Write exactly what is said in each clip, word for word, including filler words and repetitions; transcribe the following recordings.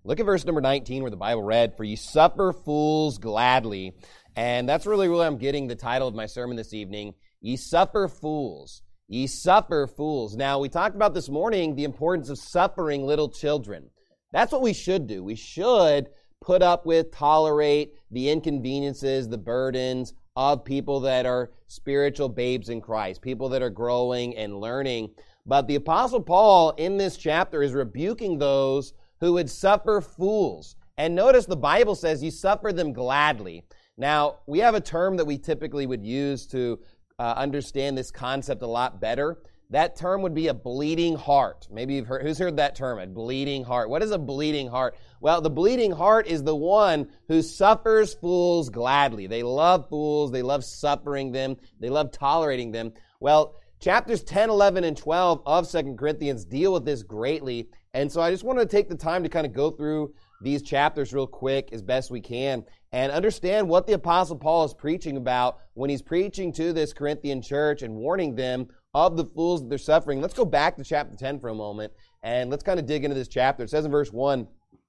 Look at verse number nineteen where the Bible read, "For ye suffer fools gladly." And that's really where I'm getting the title of my sermon this evening. Ye suffer fools. Ye suffer fools. Now, we talked about this morning the importance of suffering little children. That's what we should do. We should put up with, tolerate the inconveniences, the burdens of people that are spiritual babes in Christ, people that are growing and learning. But the Apostle Paul in this chapter is rebuking those who would suffer fools. And notice the Bible says you suffer them gladly. Now, we have a term that we typically would use to uh, understand this concept a lot better. That term would be a bleeding heart. Maybe you've heard, who's heard that term, a bleeding heart? What is a bleeding heart? Well, the bleeding heart is the one who suffers fools gladly. They love fools. They love suffering them. They love tolerating them. Well, chapters ten, eleven, and twelve of Second Corinthians deal with this greatly. And so I just want to take the time to kind of go through these chapters real quick as best we can and understand what the Apostle Paul is preaching about when he's preaching to this Corinthian church and warning them of the fools that they're suffering. Let's go back to chapter ten for a moment, and let's kind of dig into this chapter. It says in verse one,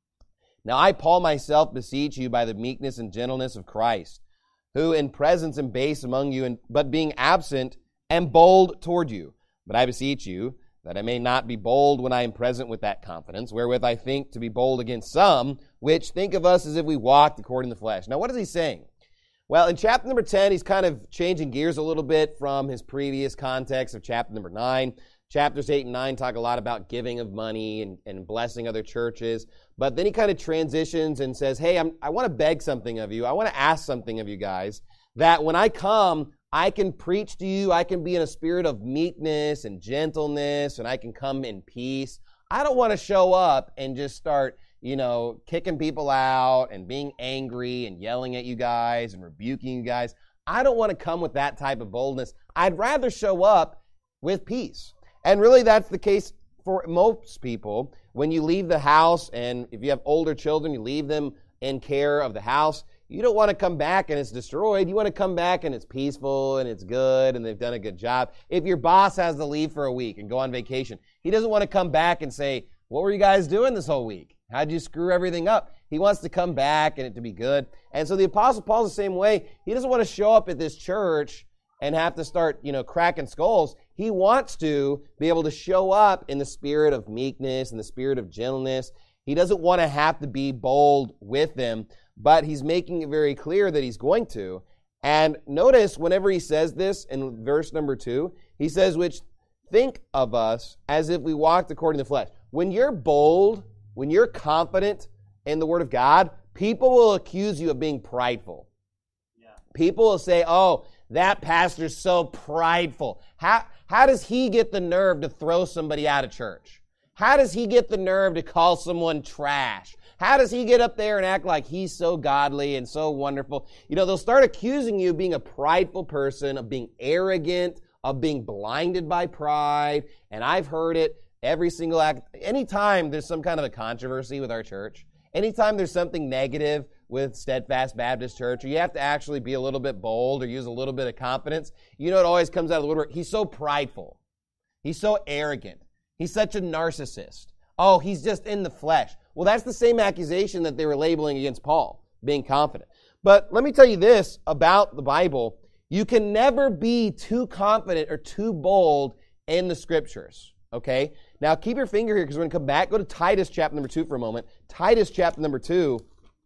"Now I, Paul, myself beseech you by the meekness and gentleness of Christ, who in presence am base among you, and, but being absent am bold toward you. But I beseech you, that I may not be bold when I am present with that confidence, wherewith I think to be bold against some, which think of us as if we walked according to the flesh." Now, what is he saying? Well, in chapter number ten, he's kind of changing gears a little bit from his previous context of chapter number nine. Chapters eight and nine talk a lot about giving of money and, and blessing other churches. But then he kind of transitions and says, hey, I'm, I want to beg something of you. I want to ask something of you guys, that when I come, I can preach to you. I can be in a spirit of meekness and gentleness, and I can come in peace. I don't want to show up and just start, you know, kicking people out and being angry and yelling at you guys and rebuking you guys. I don't want to come with that type of boldness. I'd rather show up with peace. And really that's the case for most people. When you leave the house, and if you have older children, you leave them in care of the house, you don't want to come back and it's destroyed. You want to come back and it's peaceful and it's good and they've done a good job. If your boss has to leave for a week and go on vacation, he doesn't want to come back and say, what were you guys doing this whole week? How'd you screw everything up? He wants to come back and it to be good. And so the Apostle Paul's the same way. He doesn't want to show up at this church and have to start, you know, cracking skulls. He wants to be able to show up in the spirit of meekness and the spirit of gentleness. He doesn't want to have to be bold with them, but he's making it very clear that he's going to. And notice whenever he says this in verse number two, he says, which think of us as if we walked according to the flesh. When you're bold, when you're confident in the Word of God, people will accuse you of being prideful. Yeah. People will say, oh, that pastor's so prideful. How, how does he get the nerve to throw somebody out of church? How does he get the nerve to call someone trash? How does he get up there and act like he's so godly and so wonderful? You know, they'll start accusing you of being a prideful person, of being arrogant, of being blinded by pride. And I've heard it every single act. Anytime there's some kind of a controversy with our church, anytime there's something negative with Steadfast Baptist Church, or you have to actually be a little bit bold or use a little bit of confidence, you know it always comes out of the woodwork. He's so prideful. He's so arrogant. He's such a narcissist. Oh, he's just in the flesh. Well, that's the same accusation that they were labeling against Paul, being confident. But let me tell you this about the Bible. You can never be too confident or too bold in the Scriptures, okay? Now, keep your finger here because we're going to come back. Go to Titus chapter number two for a moment. Titus chapter number two.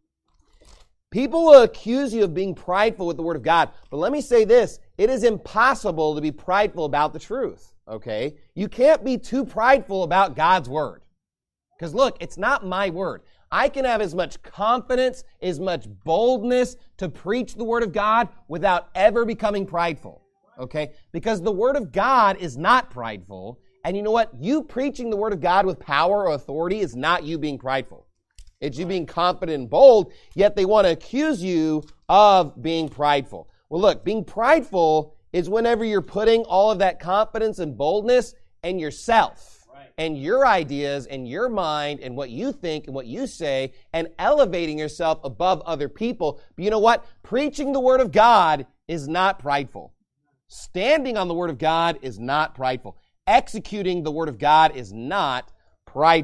People will accuse you of being prideful with the Word of God. But let me say this. It is impossible to be prideful about the truth, okay? You can't be too prideful about God's Word. Because look, it's not my word. I can have as much confidence, as much boldness to preach the Word of God without ever becoming prideful, okay? Because the Word of God is not prideful. And you know what? You preaching the Word of God with power or authority is not you being prideful. It's you being confident and bold, yet they want to accuse you of being prideful. Well, look, being prideful is whenever you're putting all of that confidence and boldness in yourself. And your ideas and your mind and what you think and what you say and elevating yourself above other people. But you know what? Preaching the Word of God is not prideful. Standing on the Word of God is not prideful. Executing the Word of God is not prideful.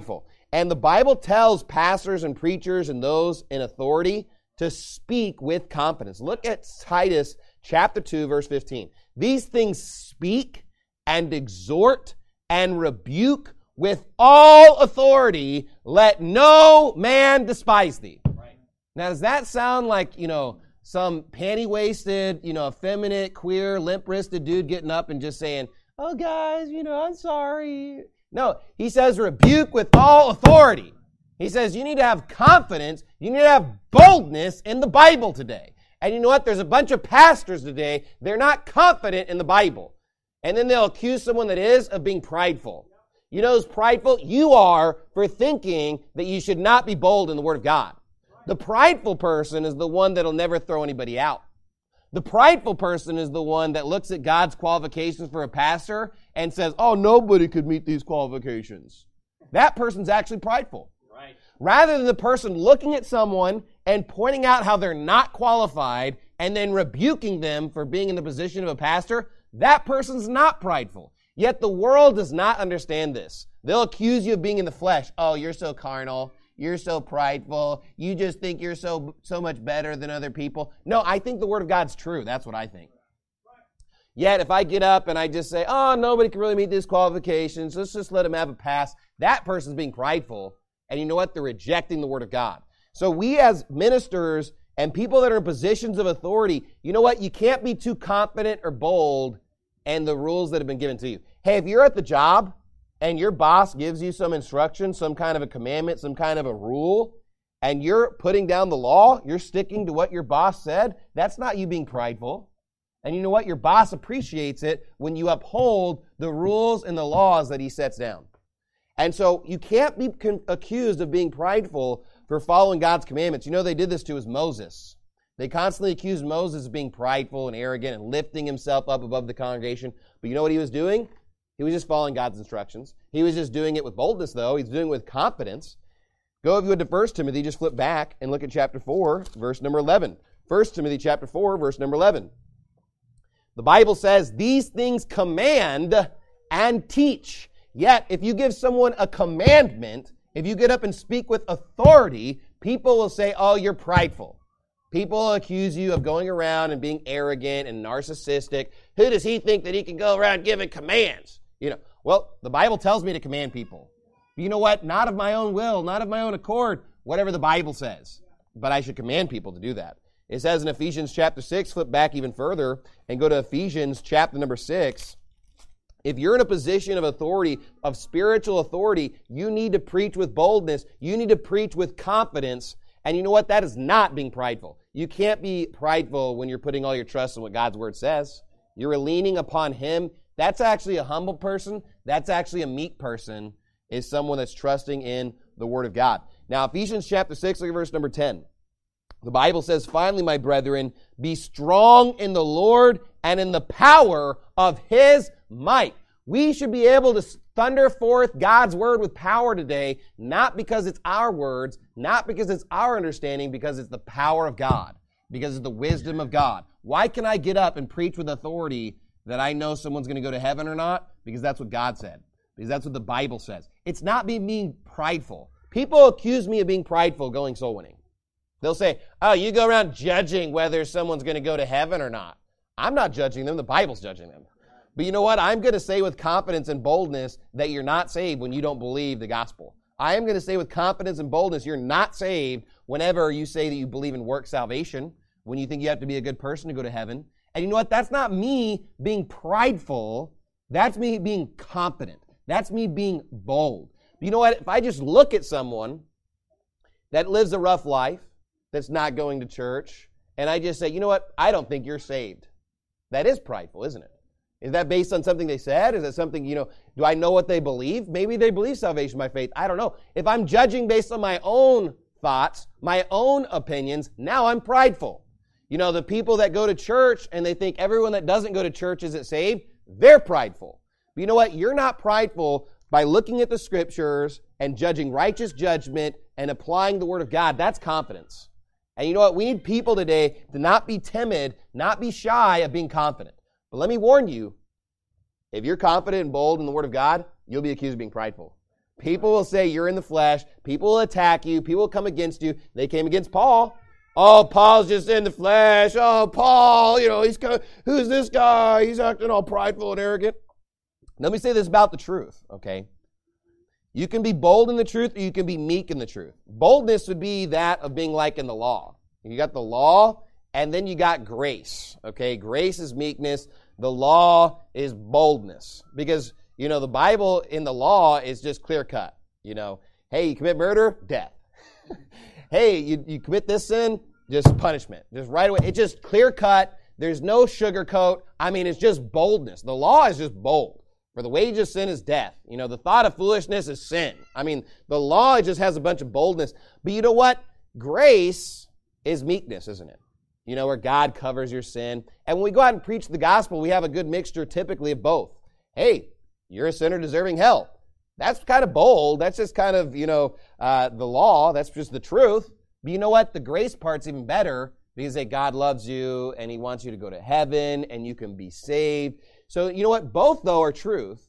And the Bible tells pastors and preachers and those in authority to speak with confidence. Look at Titus chapter two, verse fifteen. These things speak and exhort and rebuke with all authority. Let no man despise thee. Right. Now, does that sound like, you know, some panty-waisted, you know, effeminate, queer, limp-wristed dude getting up and just saying, oh, guys, you know, I'm sorry. No, he says rebuke with all authority. He says you need to have confidence, you need to have boldness in the Bible today. And you know what? There's a bunch of pastors today, they're not confident in the Bible. And then they'll accuse someone that is of being prideful. You know who's prideful? You are, for thinking that you should not be bold in the Word of God. The prideful person is the one that'll never throw anybody out. The prideful person is the one that looks at God's qualifications for a pastor and says, oh, nobody could meet these qualifications. That person's actually prideful. Right. Rather than the person looking at someone and pointing out how they're not qualified and then rebuking them for being in the position of a pastor, that person's not prideful. Yet the world does not understand this. They'll accuse you of being in the flesh. Oh, you're so carnal. You're so prideful. You just think you're so so much better than other people. No, I think the Word of God's true. That's what I think. Yet if I get up and I just say, oh, nobody can really meet these qualifications, let's just let them have a pass, that person's being prideful. And you know what? They're rejecting the Word of God. So we as ministers and people that are in positions of authority, you know what? You can't be too confident or bold in the rules that have been given to you. Hey, if you're at the job and your boss gives you some instruction, some kind of a commandment, some kind of a rule, and you're putting down the law, you're sticking to what your boss said, that's not you being prideful. And you know what? Your boss appreciates it when you uphold the rules and the laws that he sets down. And so you can't be con- accused of being prideful for following God's commandments. You know, they did this to us Moses. They constantly accused Moses of being prideful and arrogant and lifting himself up above the congregation. But you know what he was doing? He was just following God's instructions. He was just doing it with boldness, though. He's doing it with confidence. Go, if you would, to First Timothy, just flip back and look at chapter four, verse number eleven. First Timothy chapter four, verse number eleven. The Bible says, these things command and teach. Yet, if you give someone a commandment, if you get up and speak with authority, people will say, oh, you're prideful. People will accuse you of going around and being arrogant and narcissistic. Who does he think that he can go around giving commands? You know, well, the Bible tells me to command people. You know what? Not of my own will, not of my own accord, whatever the Bible says. But I should command people to do that. It says in Ephesians chapter six, flip back even further and go to Ephesians chapter number six. If you're in a position of authority, of spiritual authority, you need to preach with boldness. You need to preach with confidence. And you know what? That is not being prideful. You can't be prideful when you're putting all your trust in what God's Word says. You're leaning upon Him. That's actually a humble person. That's actually a meek person, is someone that's trusting in the Word of God. Now, Ephesians chapter six, look at verse number ten. The Bible says, finally, my brethren, be strong in the Lord and in the power of His might. We should be able to thunder forth God's Word with power today, not because it's our words, not because it's our understanding, because it's the power of God, because it's the wisdom of God. Why can I get up and preach with authority that I know someone's going to go to heaven or not? Because that's what God said. Because that's what the Bible says. It's not me being prideful. People accuse me of being prideful going soul winning. They'll say, oh, you go around judging whether someone's going to go to heaven or not. I'm not judging them. The Bible's judging them. But you know what? I'm going to say with confidence and boldness that you're not saved when you don't believe the gospel. I am going to say with confidence and boldness you're not saved whenever you say that you believe in work salvation, when you think you have to be a good person to go to heaven. And you know what? That's not me being prideful. That's me being confident. That's me being bold. But you know what? If I just look at someone that lives a rough life, that's not going to church, and I just say, you know what? I don't think you're saved. That is prideful, isn't it? Is that based on something they said? Is that something, you know, do I know what they believe? Maybe they believe salvation by faith. I don't know. If I'm judging based on my own thoughts, my own opinions, now I'm prideful. You know, the people that go to church and they think everyone that doesn't go to church isn't saved, they're prideful. But you know what? You're not prideful by looking at the scriptures and judging righteous judgment and applying the Word of God. That's confidence. And you know what? We need people today to not be timid, not be shy of being confident. But let me warn you, if you're confident and bold in the Word of God, you'll be accused of being prideful. People will say you're in the flesh. People will attack you. People will come against you. They came against Paul. Oh, Paul's just in the flesh. Oh, Paul, you know, he's co- who's this guy? He's acting all prideful and arrogant. Let me say this about the truth, okay? You can be bold in the truth or you can be meek in the truth. Boldness would be that of being like in the law. You got the law and then you got grace, okay? Grace is meekness. The law is boldness. Because, you know, the Bible in the law is just clear cut. You know, hey, you commit murder, death. Hey, you, you commit this sin, just punishment. Just right away. It's just clear cut. There's no sugarcoat. I mean, it's just boldness. The law is just bold. For the wages of sin is death. You know, the thought of foolishness is sin. I mean, the law just has a bunch of boldness. But you know what? Grace is meekness, isn't it? You know, where God covers your sin. And when we go out and preach the gospel, we have a good mixture typically of both. Hey, you're a sinner deserving hell. That's kind of bold. That's just kind of, you know, uh, the law. That's just the truth. But you know what? The grace part's even better because that God loves you and he wants you to go to heaven and you can be saved. So you know what? Both, though, are truth.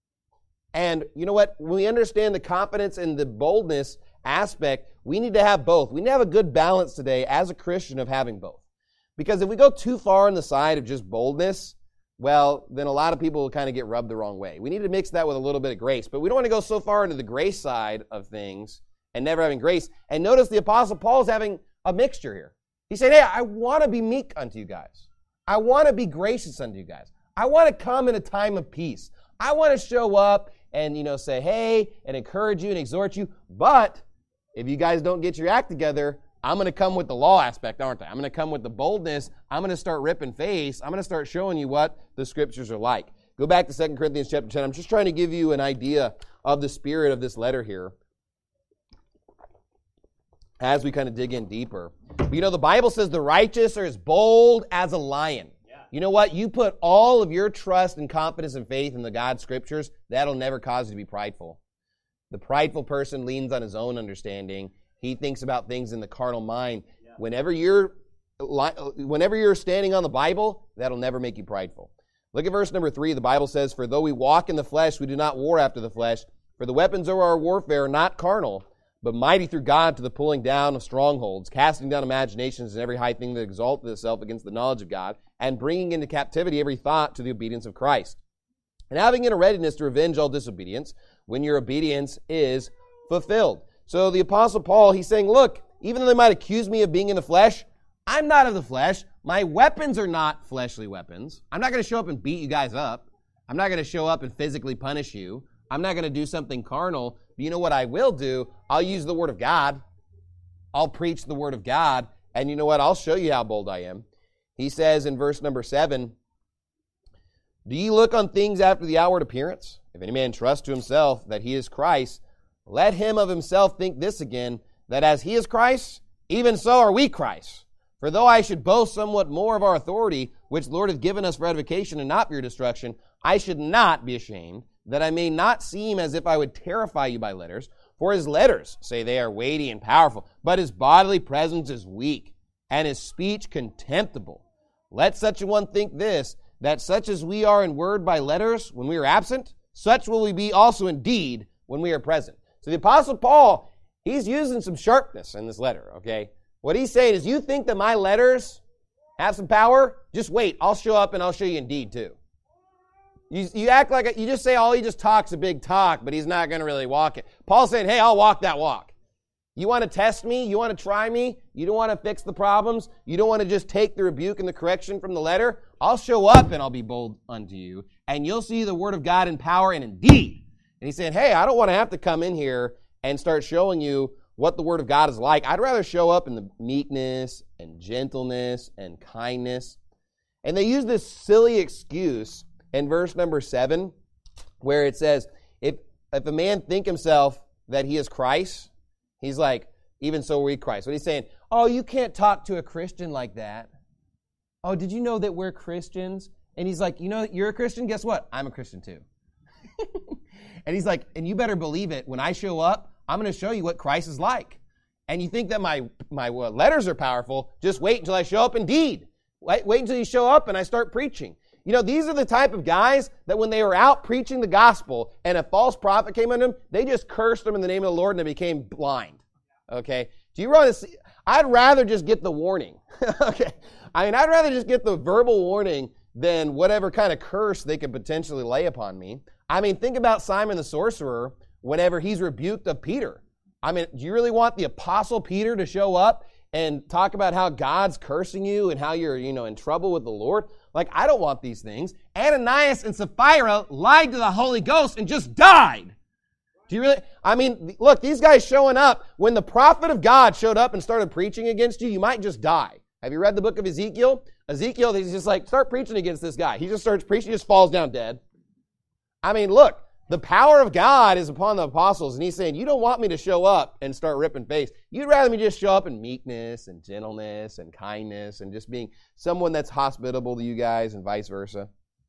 And you know what? When we understand the confidence and the boldness aspect, we need to have both. We need to have a good balance today as a Christian of having both. Because if we go too far on the side of just boldness, well, then a lot of people will kind of get rubbed the wrong way. We need to mix that with a little bit of grace. But we don't want to go so far into the grace side of things and never having grace. And notice the Apostle Paul's having a mixture here. He said, hey, I want to be meek unto you guys. I want to be gracious unto you guys. I want to come in a time of peace. I want to show up and, you know, say, hey, and encourage you and exhort you. But if you guys don't get your act together, I'm going to come with the law aspect, aren't I? I'm going to come with the boldness. I'm going to start ripping face. I'm going to start showing you what the scriptures are like. Go back to Second Corinthians chapter ten. I'm just trying to give you an idea of the spirit of this letter here as we kind of dig in deeper. But, you know, the Bible says the righteous are as bold as a lion. Yeah. You know what? You put all of your trust and confidence and faith in the God scriptures, that'll never cause you to be prideful. The prideful person leans on his own understanding. He thinks about things in the carnal mind. Yeah. Whenever you're whenever you're standing on the Bible, that'll never make you prideful. Look at verse number three. The Bible says, for though we walk in the flesh, we do not war after the flesh. For the weapons of our warfare are not carnal, but mighty through God to the pulling down of strongholds, casting down imaginations and every high thing that exalteth itself against the knowledge of God, and bringing into captivity every thought to the obedience of Christ. And having in a readiness to revenge all disobedience, when your obedience is fulfilled. So the Apostle Paul, he's saying, look, even though they might accuse me of being in the flesh, I'm not of the flesh. My weapons are not fleshly weapons. I'm not going to show up and beat you guys up. I'm not going to show up and physically punish you. I'm not going to do something carnal. But you know what I will do? I'll use the Word of God. I'll preach the Word of God. And you know what? I'll show you how bold I am. He says in verse number seven, do ye look on things after the outward appearance? If any man trust to himself that he is Christ, let him of himself think this again, that as he is Christ, even so are we Christ. For though I should boast somewhat more of our authority, which the Lord hath given us for edification and not for your destruction, I should not be ashamed, that I may not seem as if I would terrify you by letters. For his letters say they are weighty and powerful, but his bodily presence is weak, and his speech contemptible. Let such a one think this, that such as we are in word by letters when we are absent, such will we be also in deed when we are present. So the Apostle Paul, he's using some sharpness in this letter, okay? What he's saying is, you think that my letters have some power? Just wait. I'll show up and I'll show you in deed too. You, you act like, a, you just say, oh, he just talks a big talk, but he's not going to really walk it. Paul's saying, hey, I'll walk that walk. You want to test me? You want to try me? You don't want to fix the problems? You don't want to just take the rebuke and the correction from the letter? I'll show up and I'll be bold unto you, and you'll see the word of God in power and in deed. And he's saying, hey, I don't want to have to come in here and start showing you what the Word of God is like. I'd rather show up in the meekness and gentleness and kindness. And they use this silly excuse in verse number seven, where it says, if, if a man think himself that he is Christ, he's like, even so are we Christ. What he's saying, oh, you can't talk to a Christian like that. Oh, did you know that we're Christians? And he's like, you know, you're a Christian? Guess what? I'm a Christian too. And he's like, and you better believe it. When I show up, I'm going to show you what Christ is like. And you think that my, my letters are powerful, just wait until I show up in deed. Wait, wait until you show up and I start preaching. You know, these are the type of guys that when they were out preaching the gospel and a false prophet came unto them, they just cursed them in the name of the Lord and they became blind. Okay? Do you want to see? I'd rather just get the warning. Okay? I mean, I'd rather just get the verbal warning than whatever kind of curse they could potentially lay upon me. I mean, think about Simon the sorcerer whenever he's rebuked of Peter. I mean, do you really want the apostle Peter to show up and talk about how God's cursing you and how you're, you know, in trouble with the Lord? Like, I don't want these things. Ananias and Sapphira lied to the Holy Ghost and just died. Do you really? I mean, look, these guys showing up, when the prophet of God showed up and started preaching against you, you might just die. Have you read the book of Ezekiel? Ezekiel, he's just like, start preaching against this guy. He just starts preaching, he just falls down dead. I mean, look, the power of God is upon the apostles, and he's saying, you don't want me to show up and start ripping face. You'd rather me just show up in meekness and gentleness and kindness and just being someone that's hospitable to you guys and vice versa.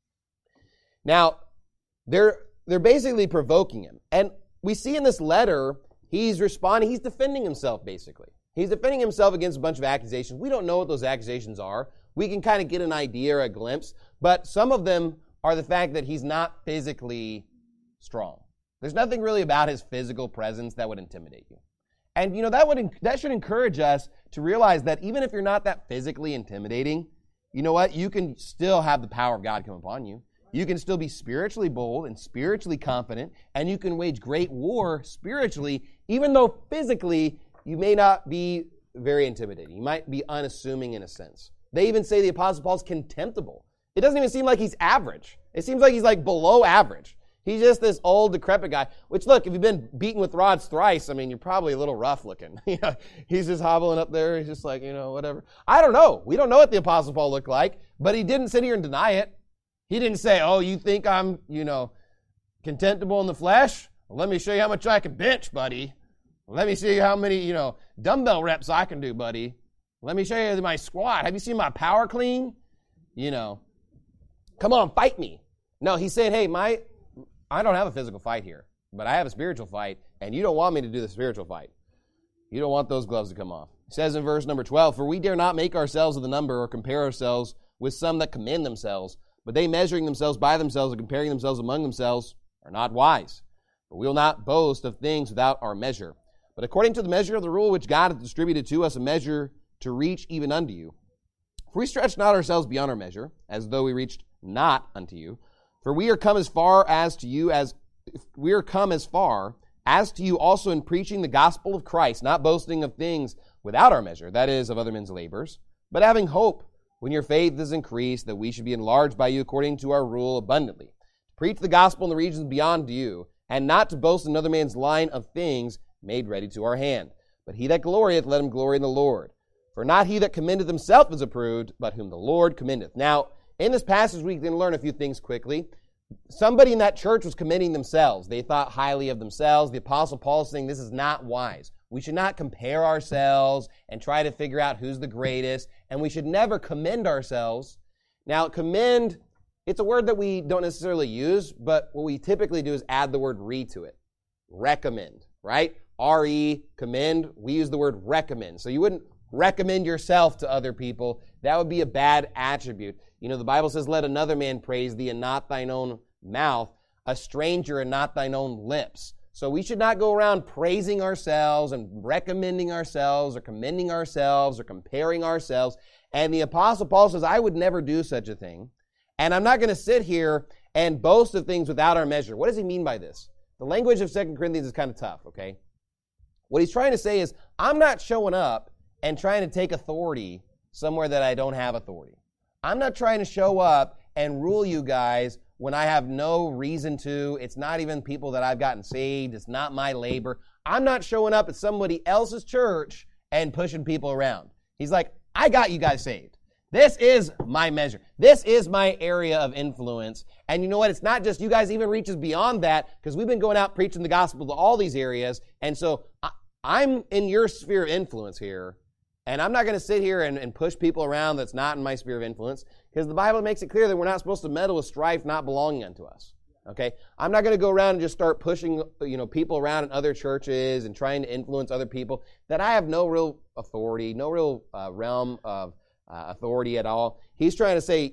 Now, they're they're basically provoking him. And we see in this letter, he's responding, he's defending himself, basically. He's defending himself against a bunch of accusations. We don't know what those accusations are. We can kind of get an idea or a glimpse, but some of them are the fact that he's not physically strong. There's nothing really about his physical presence that would intimidate you. And, you know, that would that should encourage us to realize that even if you're not that physically intimidating, you know what? You can still have the power of God come upon you. You can still be spiritually bold and spiritually confident, and you can wage great war spiritually, even though physically you may not be very intimidating. You might be unassuming in a sense. They even say the Apostle Paul's contemptible. It doesn't even seem like he's average. It seems like he's like below average. He's just this old, decrepit guy, which, look, if you've been beaten with rods thrice, I mean, you're probably a little rough looking. You know, he's just hobbling up there. He's just like, you know, whatever. I don't know. We don't know what the Apostle Paul looked like, but he didn't sit here and deny it. He didn't say, oh, you think I'm, you know, contemptible in the flesh? Well, let me show you how much I can bench, buddy. Let me see how many, you know, dumbbell reps I can do, buddy. Let me show you my squat. Have you seen my power clean? You know, come on, fight me. No, he said, hey, my, I don't have a physical fight here, but I have a spiritual fight, and you don't want me to do the spiritual fight. You don't want those gloves to come off. It says in verse number twelve, for we dare not make ourselves of the number or compare ourselves with some that commend themselves, but they measuring themselves by themselves and comparing themselves among themselves are not wise. But we will not boast of things without our measure. But according to the measure of the rule which God hath distributed to us, a measure to reach even unto you. For we stretch not ourselves beyond our measure, as though we reached not unto you. For we are come as far as to you as we are come as far as to you also in preaching the gospel of Christ, not boasting of things without our measure, that is, of other men's labors, but having hope, when your faith is increased, that we should be enlarged by you according to our rule abundantly. To preach the gospel in the regions beyond you, and not to boast in another man's line of things made ready to our hand. But he that glorieth, let him glory in the Lord. For not he that commendeth himself is approved, but whom the Lord commendeth. Now, in this passage, we can learn a few things quickly. Somebody in that church was commending themselves. They thought highly of themselves. The Apostle Paul is saying this is not wise. We should not compare ourselves and try to figure out who's the greatest, and we should never commend ourselves. Now, commend, it's a word that we don't necessarily use, but what we typically do is add the word re to it. Recommend, right? R E, commend. We use the word recommend. So you wouldn't recommend yourself to other people. That would be a bad attribute. You know, the Bible says, let another man praise thee and not thine own mouth, a stranger and not thine own lips. So we should not go around praising ourselves and recommending ourselves or commending ourselves or comparing ourselves. And the Apostle Paul says, I would never do such a thing. And I'm not going to sit here and boast of things without our measure. What does he mean by this? The language of Second Corinthians is kind of tough, okay? What he's trying to say is, I'm not showing up and trying to take authority somewhere that I don't have authority. I'm not trying to show up and rule you guys when I have no reason to. It's not even people that I've gotten saved. It's not my labor. I'm not showing up at somebody else's church and pushing people around. He's like, I got you guys saved. This is my measure. This is my area of influence. And you know what? It's not just you guys, even reaches beyond that, because we've been going out preaching the gospel to all these areas. And so I, I'm in your sphere of influence here. And I'm not going to sit here and, and push people around that's not in my sphere of influence, because the Bible makes it clear that we're not supposed to meddle with strife not belonging unto us. Okay? I'm not going to go around and just start pushing, you know, people around in other churches and trying to influence other people that I have no real authority, no real uh, realm of uh, authority at all. He's trying to say,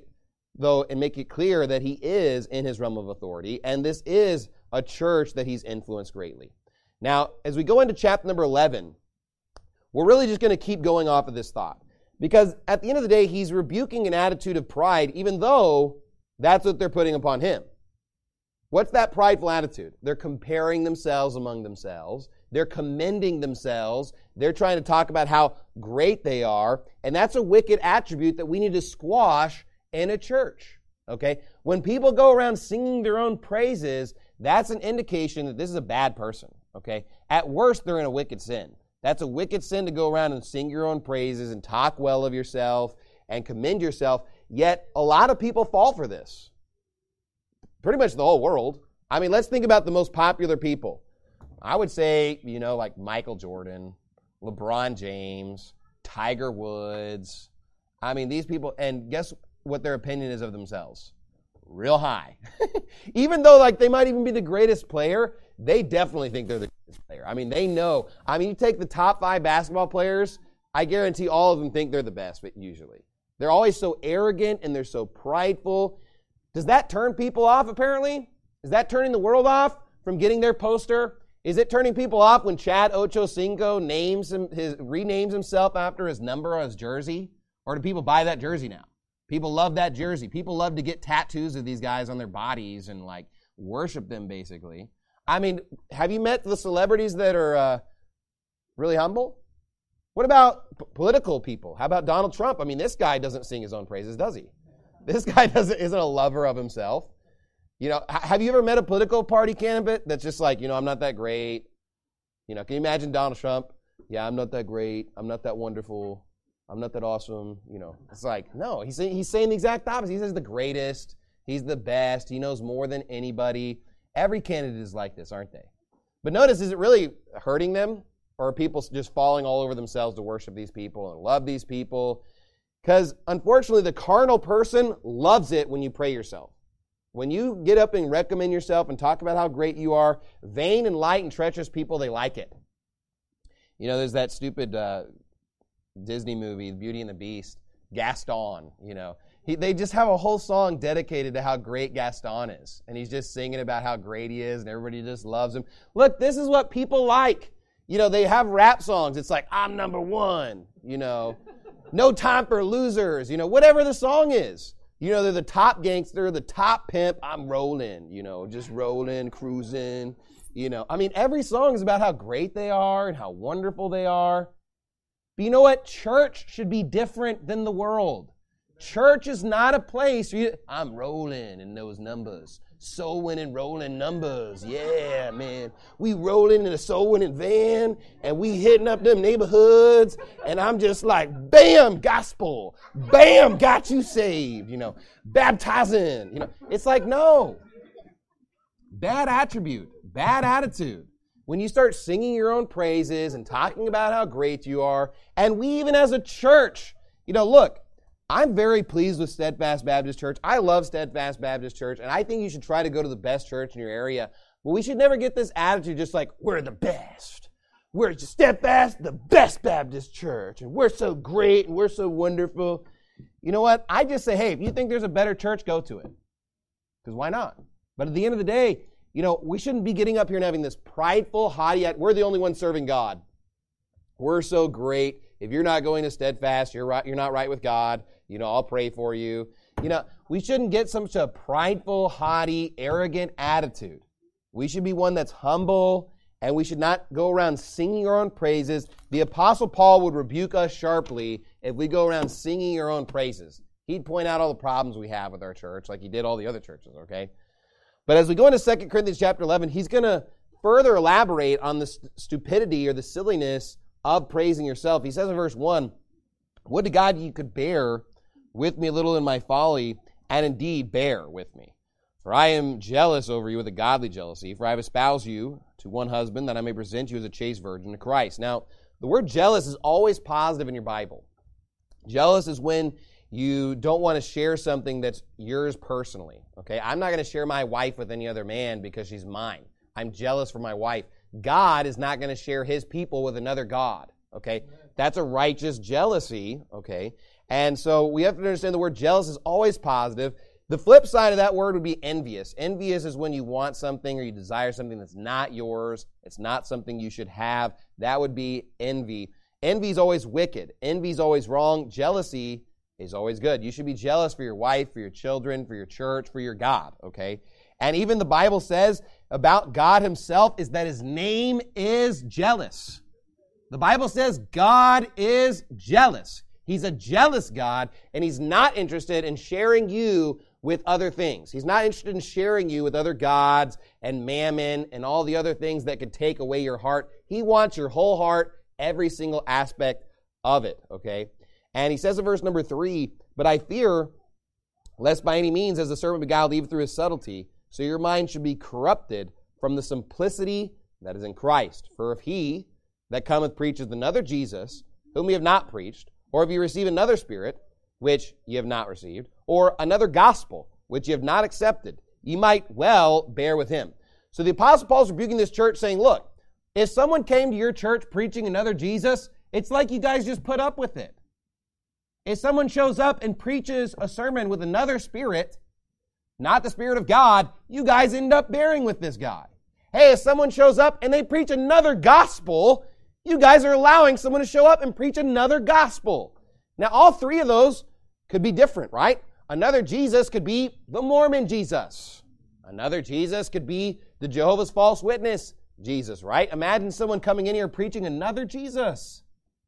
though, and make it clear that he is in his realm of authority, and this is a church that he's influenced greatly. Now, as we go into chapter number eleven, we're really just going to keep going off of this thought. Because at the end of the day, he's rebuking an attitude of pride, even though that's what they're putting upon him. What's that prideful attitude? They're comparing themselves among themselves. They're commending themselves. They're trying to talk about how great they are. And that's a wicked attribute that we need to squash in a church. Okay? When people go around singing their own praises, that's an indication that this is a bad person. Okay? At worst, they're in a wicked sin. That's a wicked sin to go around and sing your own praises and talk well of yourself and commend yourself. Yet, a lot of people fall for this. Pretty much the whole world. I mean, let's think about the most popular people. I would say, you know, like Michael Jordan, LeBron James, Tiger Woods. I mean, these people, and guess what their opinion is of themselves? Real high. Even though, like, they might even be the greatest player, they definitely think they're the greatest player. I mean, they know. I mean, you take the top five basketball players, I guarantee all of them think they're the best, but usually. They're always so arrogant and they're so prideful. Does that turn people off, apparently? Is that turning the world off from getting their poster? Is it turning people off when Chad Ochocinco names him, his, renames himself after his number on his jersey? Or do people buy that jersey now? People love that jersey. People love to get tattoos of these guys on their bodies and, like, worship them, basically. I mean, have you met the celebrities that are uh, really humble? What about p- political people? How about Donald Trump? I mean, this guy doesn't sing his own praises, does he? This guy doesn't isn't a lover of himself. You know, h- have you ever met a political party candidate that's just like, you know, I'm not that great. You know, can you imagine Donald Trump? Yeah, I'm not that great. I'm not that wonderful. I'm not that awesome. You know, it's like, no, he's saying, he's saying the exact opposite. He says the greatest. He's the best. He knows more than anybody. Every candidate is like this, aren't they? But notice, is it really hurting them? Or are people just falling all over themselves to worship these people and love these people? Because, unfortunately, the carnal person loves it when you pray yourself. When you get up and recommend yourself and talk about how great you are, vain and light and treacherous people, they like it. You know, there's that stupid uh, Disney movie, Beauty and the Beast, Gaston, you know. He, they just have a whole song dedicated to how great Gaston is. And he's just singing about how great he is and everybody just loves him. Look, this is what people like. You know, they have rap songs. It's like, I'm number one, you know. No time for losers, you know, whatever the song is. You know, they're the top gangster, the top pimp. I'm rolling, you know, just rolling, cruising, you know. I mean, every song is about how great they are and how wonderful they are. But you know what? Church should be different than the world. Church is not a place where you, I'm rolling in those numbers. Soul winning, rolling numbers. Yeah, man. We rolling in a soul winning van and we hitting up them neighborhoods and I'm just like, bam, gospel. Bam, got you saved. You know, baptizing. You know, it's like, no. Bad attribute, bad attitude. When you start singing your own praises and talking about how great you are, and we even as a church, you know, look, I'm very pleased with Steadfast Baptist Church. I love Steadfast Baptist Church, and I think you should try to go to the best church in your area. But we should never get this attitude just like, we're the best. We're Steadfast, the best Baptist church, and we're so great, and we're so wonderful. You know what? I just say, hey, if you think there's a better church, go to it. Because why not? But at the end of the day, you know, we shouldn't be getting up here and having this prideful, haughty act. We're the only ones serving God. We're so great. If you're not going to Steadfast, you're right, you're not right with God. You know, I'll pray for you. You know, we shouldn't get such a prideful, haughty, arrogant attitude. We should be one that's humble, and we should not go around singing our own praises. The Apostle Paul would rebuke us sharply if we go around singing our own praises. He'd point out all the problems we have with our church, like he did all the other churches, okay? But as we go into Second Corinthians chapter eleven, he's going to further elaborate on the st- stupidity or the silliness of praising yourself. He says in verse one, would to God you could bear with me a little in my folly, and indeed bear with me. For I am jealous over you with a godly jealousy, for I have espoused you to one husband, that I may present you as a chaste virgin to Christ. Now, the word jealous is always positive in your Bible. Jealous is when you don't want to share something that's yours personally. Okay, I'm not going to share my wife with any other man because she's mine. I'm jealous for my wife. God is not going to share his people with another God. Okay, That's a righteous jealousy, okay? And so we have to understand the word jealous is always positive. The flip side of that word would be envious. Envious is when you want something or you desire something that's not yours. It's not something you should have. That would be envy. Envy is always wicked. Envy is always wrong. Jealousy is always good. You should be jealous for your wife, for your children, for your church, for your God, okay? And even the Bible says about God himself is that his name is jealous. The Bible says God is jealous. He's a jealous God, and he's not interested in sharing you with other things. He's not interested in sharing you with other gods and mammon and all the other things that could take away your heart. He wants your whole heart, every single aspect of it, okay? And he says in verse number three, but I fear, lest by any means, as the serpent beguiled Eve through his subtlety, so your mind should be corrupted from the simplicity that is in Christ. For if he that cometh preacheth another Jesus, whom we have not preached, or if you receive another spirit, which ye have not received, or another gospel, which ye have not accepted, ye might well bear with him. So the Apostle Paul's rebuking this church saying, look, if someone came to your church preaching another Jesus, it's like you guys just put up with it. If someone shows up and preaches a sermon with another spirit, not the Spirit of God, you guys end up bearing with this guy. Hey, if someone shows up and they preach another gospel, you guys are allowing someone to show up and preach another gospel. Now, all three of those could be different, right? Another Jesus could be the Mormon Jesus. Another Jesus could be the Jehovah's False Witness Jesus, right? Imagine someone coming in here preaching another Jesus.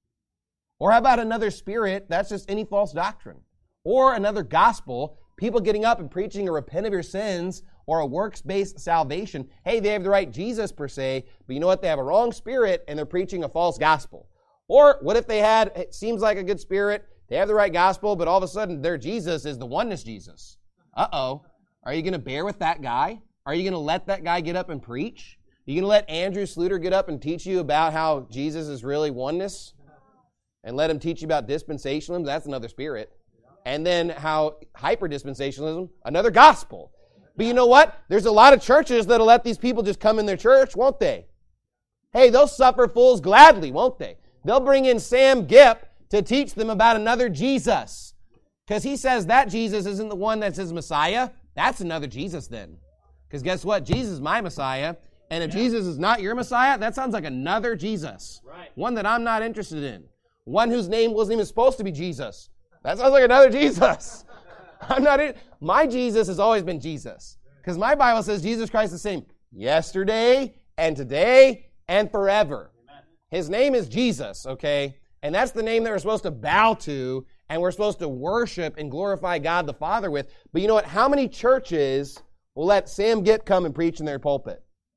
Or how about another spirit? That's just any false doctrine. Or another gospel, people getting up and preaching a repent of your sins or a works-based salvation. Hey, they have the right Jesus per se, but you know what? They have a wrong spirit and they're preaching a false gospel. Or what if they had, it seems like a good spirit, they have the right gospel, but all of a sudden their Jesus is the oneness Jesus. Uh-oh. Are you going to bear with that guy? Are you going to let that guy get up and preach? Are you going to let Andrew Sluter get up and teach you about how Jesus is really oneness? And let him teach you about dispensationalism? That's another spirit. And then how hyper-dispensationalism, another gospel. But you know what? There's a lot of churches that'll let these people just come in their church, won't they? Hey, they'll suffer fools gladly, won't they? They'll bring in Sam Gipp to teach them about another Jesus. Because he says that Jesus isn't the one that's his Messiah. That's another Jesus then. Because guess what? Jesus is my Messiah. And if yeah. Jesus is not your Messiah, that sounds like another Jesus. Right. One that I'm not interested in. One whose name wasn't even supposed to be Jesus. That sounds like another Jesus. I'm not in. My Jesus has always been Jesus. Because my Bible says Jesus Christ is the same yesterday and today and forever. Amen. His name is Jesus, okay? And that's the name that we're supposed to bow to and we're supposed to worship and glorify God the Father with. But you know what? How many churches will let Sam Gipp come and preach in their pulpit?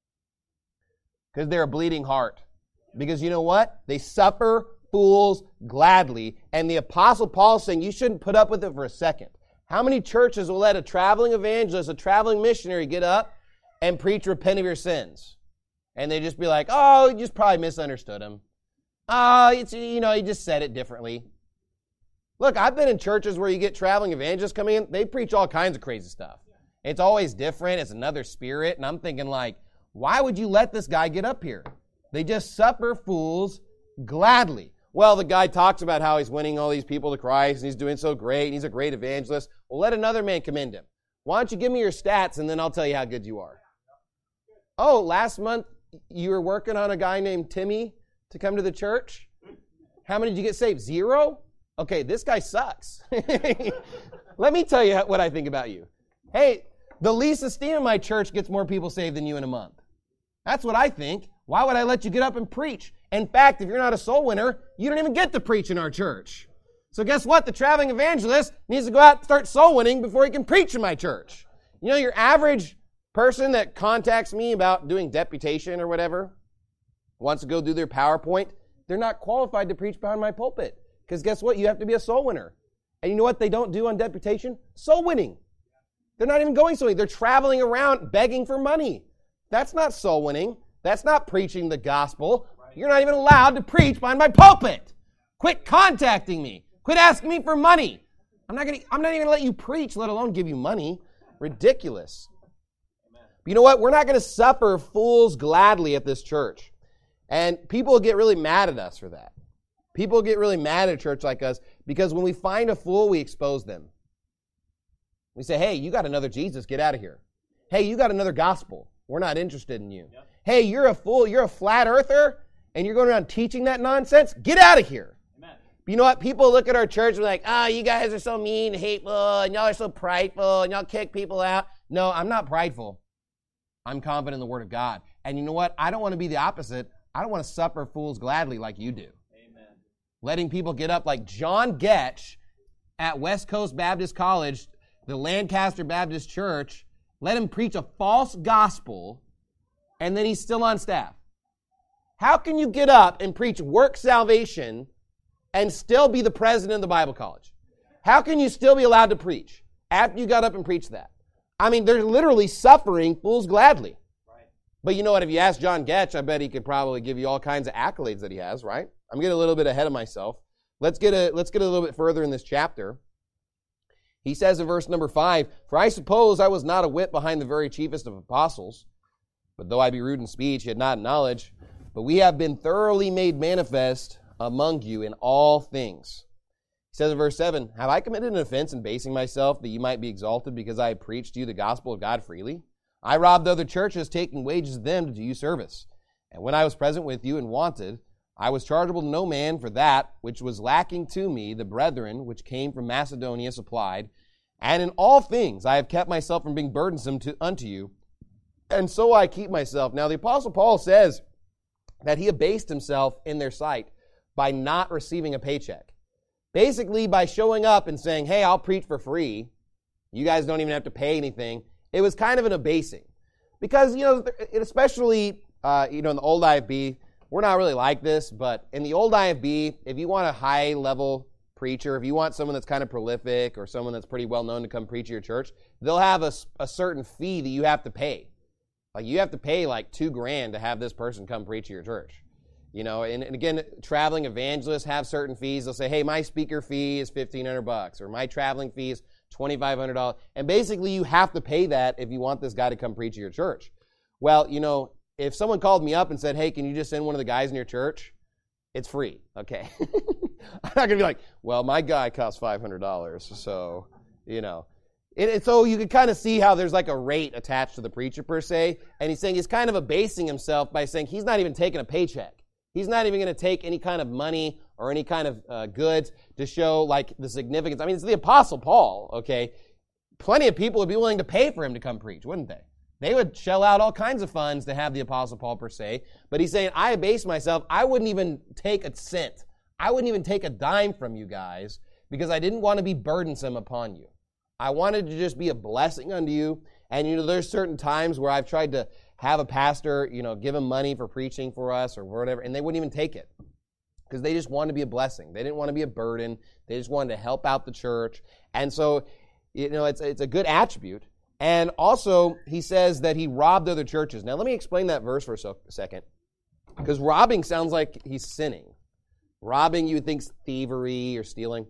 Because they're a bleeding heart. Because you know what? They suffer fools gladly. And the Apostle Paul is saying you shouldn't put up with it for a second. How many churches will let a traveling evangelist, a traveling missionary get up and preach repent of your sins? And they just be like, oh, you just probably misunderstood him. Oh, it's, you know, he just said it differently. Look, I've been in churches where you get traveling evangelists coming in. They preach all kinds of crazy stuff. It's always different. It's another spirit. And I'm thinking like, why would you let this guy get up here? They just suffer fools gladly. Well, the guy talks about how he's winning all these people to Christ, and he's doing so great, and he's a great evangelist. Well, let another man commend him. Why don't you give me your stats, and then I'll tell you how good you are. Oh, last month you were working on a guy named Timmy to come to the church? How many did you get saved? Zero? Okay, this guy sucks. Let me tell you what I think about you. Hey, the least esteem in my church gets more people saved than you in a month. That's what I think. Why would I let you get up and preach? In fact, if you're not a soul winner, you don't even get to preach in our church. So guess what? The traveling evangelist needs to go out and start soul winning before he can preach in my church. You know, your average person that contacts me about doing deputation or whatever, wants to go do their PowerPoint, they're not qualified to preach behind my pulpit. Because guess what? You have to be a soul winner. And you know what they don't do on deputation? Soul winning. They're not even going soul winning. They're traveling around begging for money. That's not soul winning. That's not preaching the gospel. You're not even allowed to preach behind my pulpit. Quit contacting me. Quit asking me for money. I'm not going to, I'm not even going to let you preach, let alone give you money. Ridiculous. But you know what? We're not going to suffer fools gladly at this church. And people will get really mad at us for that. People get really mad at a church like us because when we find a fool, we expose them. We say, hey, you got another Jesus, get out of here. Hey, you got another gospel. We're not interested in you. Yep. Hey, you're a fool, you're a flat earther, and you're going around teaching that nonsense? Get out of here. Amen. You know what? People look at our church and are like, oh, you guys are so mean and hateful, and y'all are so prideful, and y'all kick people out. No, I'm not prideful. I'm confident in the Word of God. And you know what? I don't want to be the opposite. I don't want to suffer fools gladly like you do. Amen. Letting people get up like John Getch at West Coast Baptist College, the Lancaster Baptist Church, let him preach a false gospel, and then he's still on staff. How can you get up and preach work salvation and still be the president of the Bible college? How can you still be allowed to preach after you got up and preached that? I mean, they're literally suffering fools gladly. Right. But you know what? If you ask John Getch, I bet he could probably give you all kinds of accolades that he has, right? I'm getting a little bit ahead of myself. Let's get a, let's get a little bit further in this chapter. He says in verse number five, for I suppose I was not a whit behind the very chiefest of apostles, but though I be rude in speech, yet not in knowledge, but we have been thoroughly made manifest among you in all things. He says in verse seven, have I committed an offense in basing myself that you might be exalted because I have preached to you the gospel of God freely? I robbed other churches, taking wages of them to do you service. And when I was present with you and wanted, I was chargeable to no man, for that which was lacking to me, the brethren which came from Macedonia supplied. And in all things I have kept myself from being burdensome to, unto you, and so I keep myself. Now the Apostle Paul says that he abased himself in their sight by not receiving a paycheck. Basically by showing up and saying, hey, I'll preach for free. You guys don't even have to pay anything. It was kind of an abasing. Because, you know, especially, uh, you know, in the old I F B, we're not really like this, but in the old I F B, if you want a high-level preacher, if you want someone that's kind of prolific or someone that's pretty well-known to come preach at your church, they'll have a, a certain fee that you have to pay. Like, you have to pay like two grand to have this person come preach at your church. You know, and, and again, traveling evangelists have certain fees. They'll say, hey, my speaker fee is fifteen hundred bucks, or my traveling fee is twenty-five hundred dollars. And basically, you have to pay that if you want this guy to come preach at your church. Well, you know, if someone called me up and said, hey, can you just send one of the guys in your church? It's free. Okay. I'm not going to be like, well, my guy costs five hundred dollars. So, you know. It, it, so you can kind of see how there's like a rate attached to the preacher per se. And he's saying he's kind of abasing himself by saying he's not even taking a paycheck. He's not even going to take any kind of money or any kind of uh, goods to show like the significance. I mean, it's the Apostle Paul, okay? Plenty of people would be willing to pay for him to come preach, wouldn't they? They would shell out all kinds of funds to have the Apostle Paul per se. But he's saying, I abase myself. I wouldn't even take a cent. I wouldn't even take a dime from you guys because I didn't want to be burdensome upon you. I wanted to just be a blessing unto you. And, you know, there's certain times where I've tried to have a pastor, you know, give him money for preaching for us or whatever, and they wouldn't even take it because they just wanted to be a blessing. They didn't want to be a burden. They just wanted to help out the church. And so, you know, it's it's a good attribute. And also, he says that he robbed other churches. Now, let me explain that verse for a so- second, because robbing sounds like he's sinning. Robbing, you would think, thievery or stealing.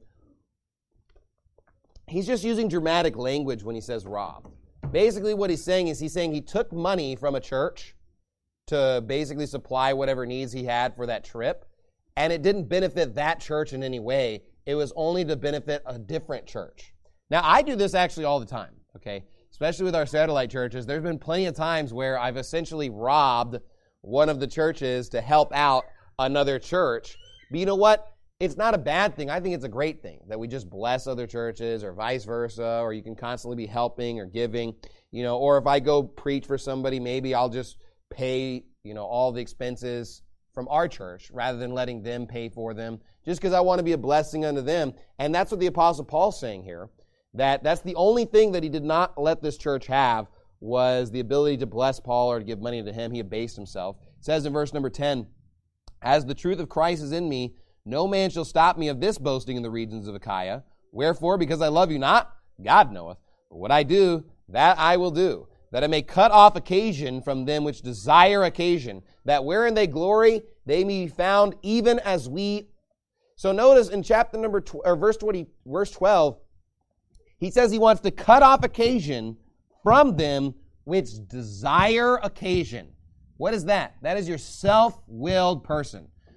He's just using dramatic language when he says rob. Basically, what he's saying is he's saying he took money from a church to basically supply whatever needs he had for that trip, and it didn't benefit that church in any way. It was only to benefit a different church. Now, I do this actually all the time, okay? Especially with our satellite churches. There's been plenty of times where I've essentially robbed one of the churches to help out another church. But you know what? It's not a bad thing. I think it's a great thing that we just bless other churches or vice versa, or you can constantly be helping or giving, you know, or if I go preach for somebody, maybe I'll just pay, you know, all the expenses from our church rather than letting them pay for them just because I want to be a blessing unto them. And that's what the Apostle Paul's saying here, that that's the only thing that he did not let this church have was the ability to bless Paul or to give money to him. He abased himself. It says in verse number ten, as the truth of Christ is in me, no man shall stop me of this boasting in the regions of Achaia. Wherefore, because I love you not, God knoweth. But what I do, that I will do, that I may cut off occasion from them which desire occasion, that wherein they glory, they may be found even as we. So notice in chapter number tw- or verse twenty, verse twelve, he says he wants to cut off occasion from them which desire occasion. What is that? That is your self-willed person.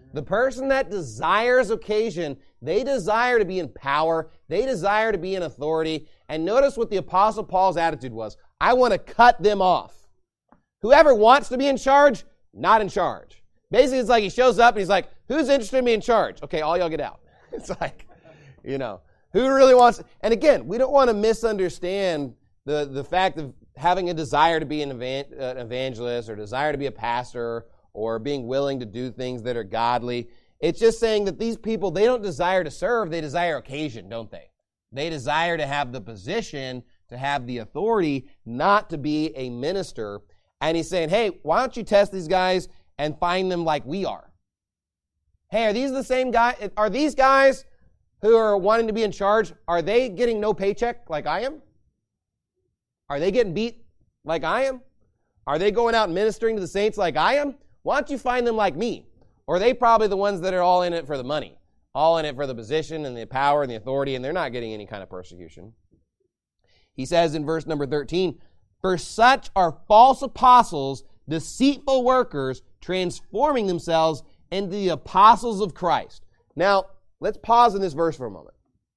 The person that desires occasion, they desire to be in power. They desire to be in authority. And notice what the Apostle Paul's attitude was. I want to cut them off. Whoever wants to be in charge, not in charge. Basically, it's like he shows up and he's like, who's interested in being in charge? Okay, all y'all get out. It's like, you know, who really wants... And again, we don't want to misunderstand the, the fact of having a desire to be an evangelist or desire to be a pastor or being willing to do things that are godly. It's just saying that these people, they don't desire to serve, they desire occasion, don't they? They desire to have the position, to have the authority, not to be a minister. And he's saying, hey, why don't you test these guys and find them like we are? Hey, are these the same guys? Are these guys who are wanting to be in charge, are they getting no paycheck like I am? Are they getting beat like I am? Are they going out and ministering to the saints like I am? Why don't you find them like me? Or are they probably the ones that are all in it for the money, all in it for the position and the power and the authority, and they're not getting any kind of persecution? He says in verse number thirteen, for such are false apostles, deceitful workers, transforming themselves into the apostles of Christ. Now, let's pause in this verse for a moment.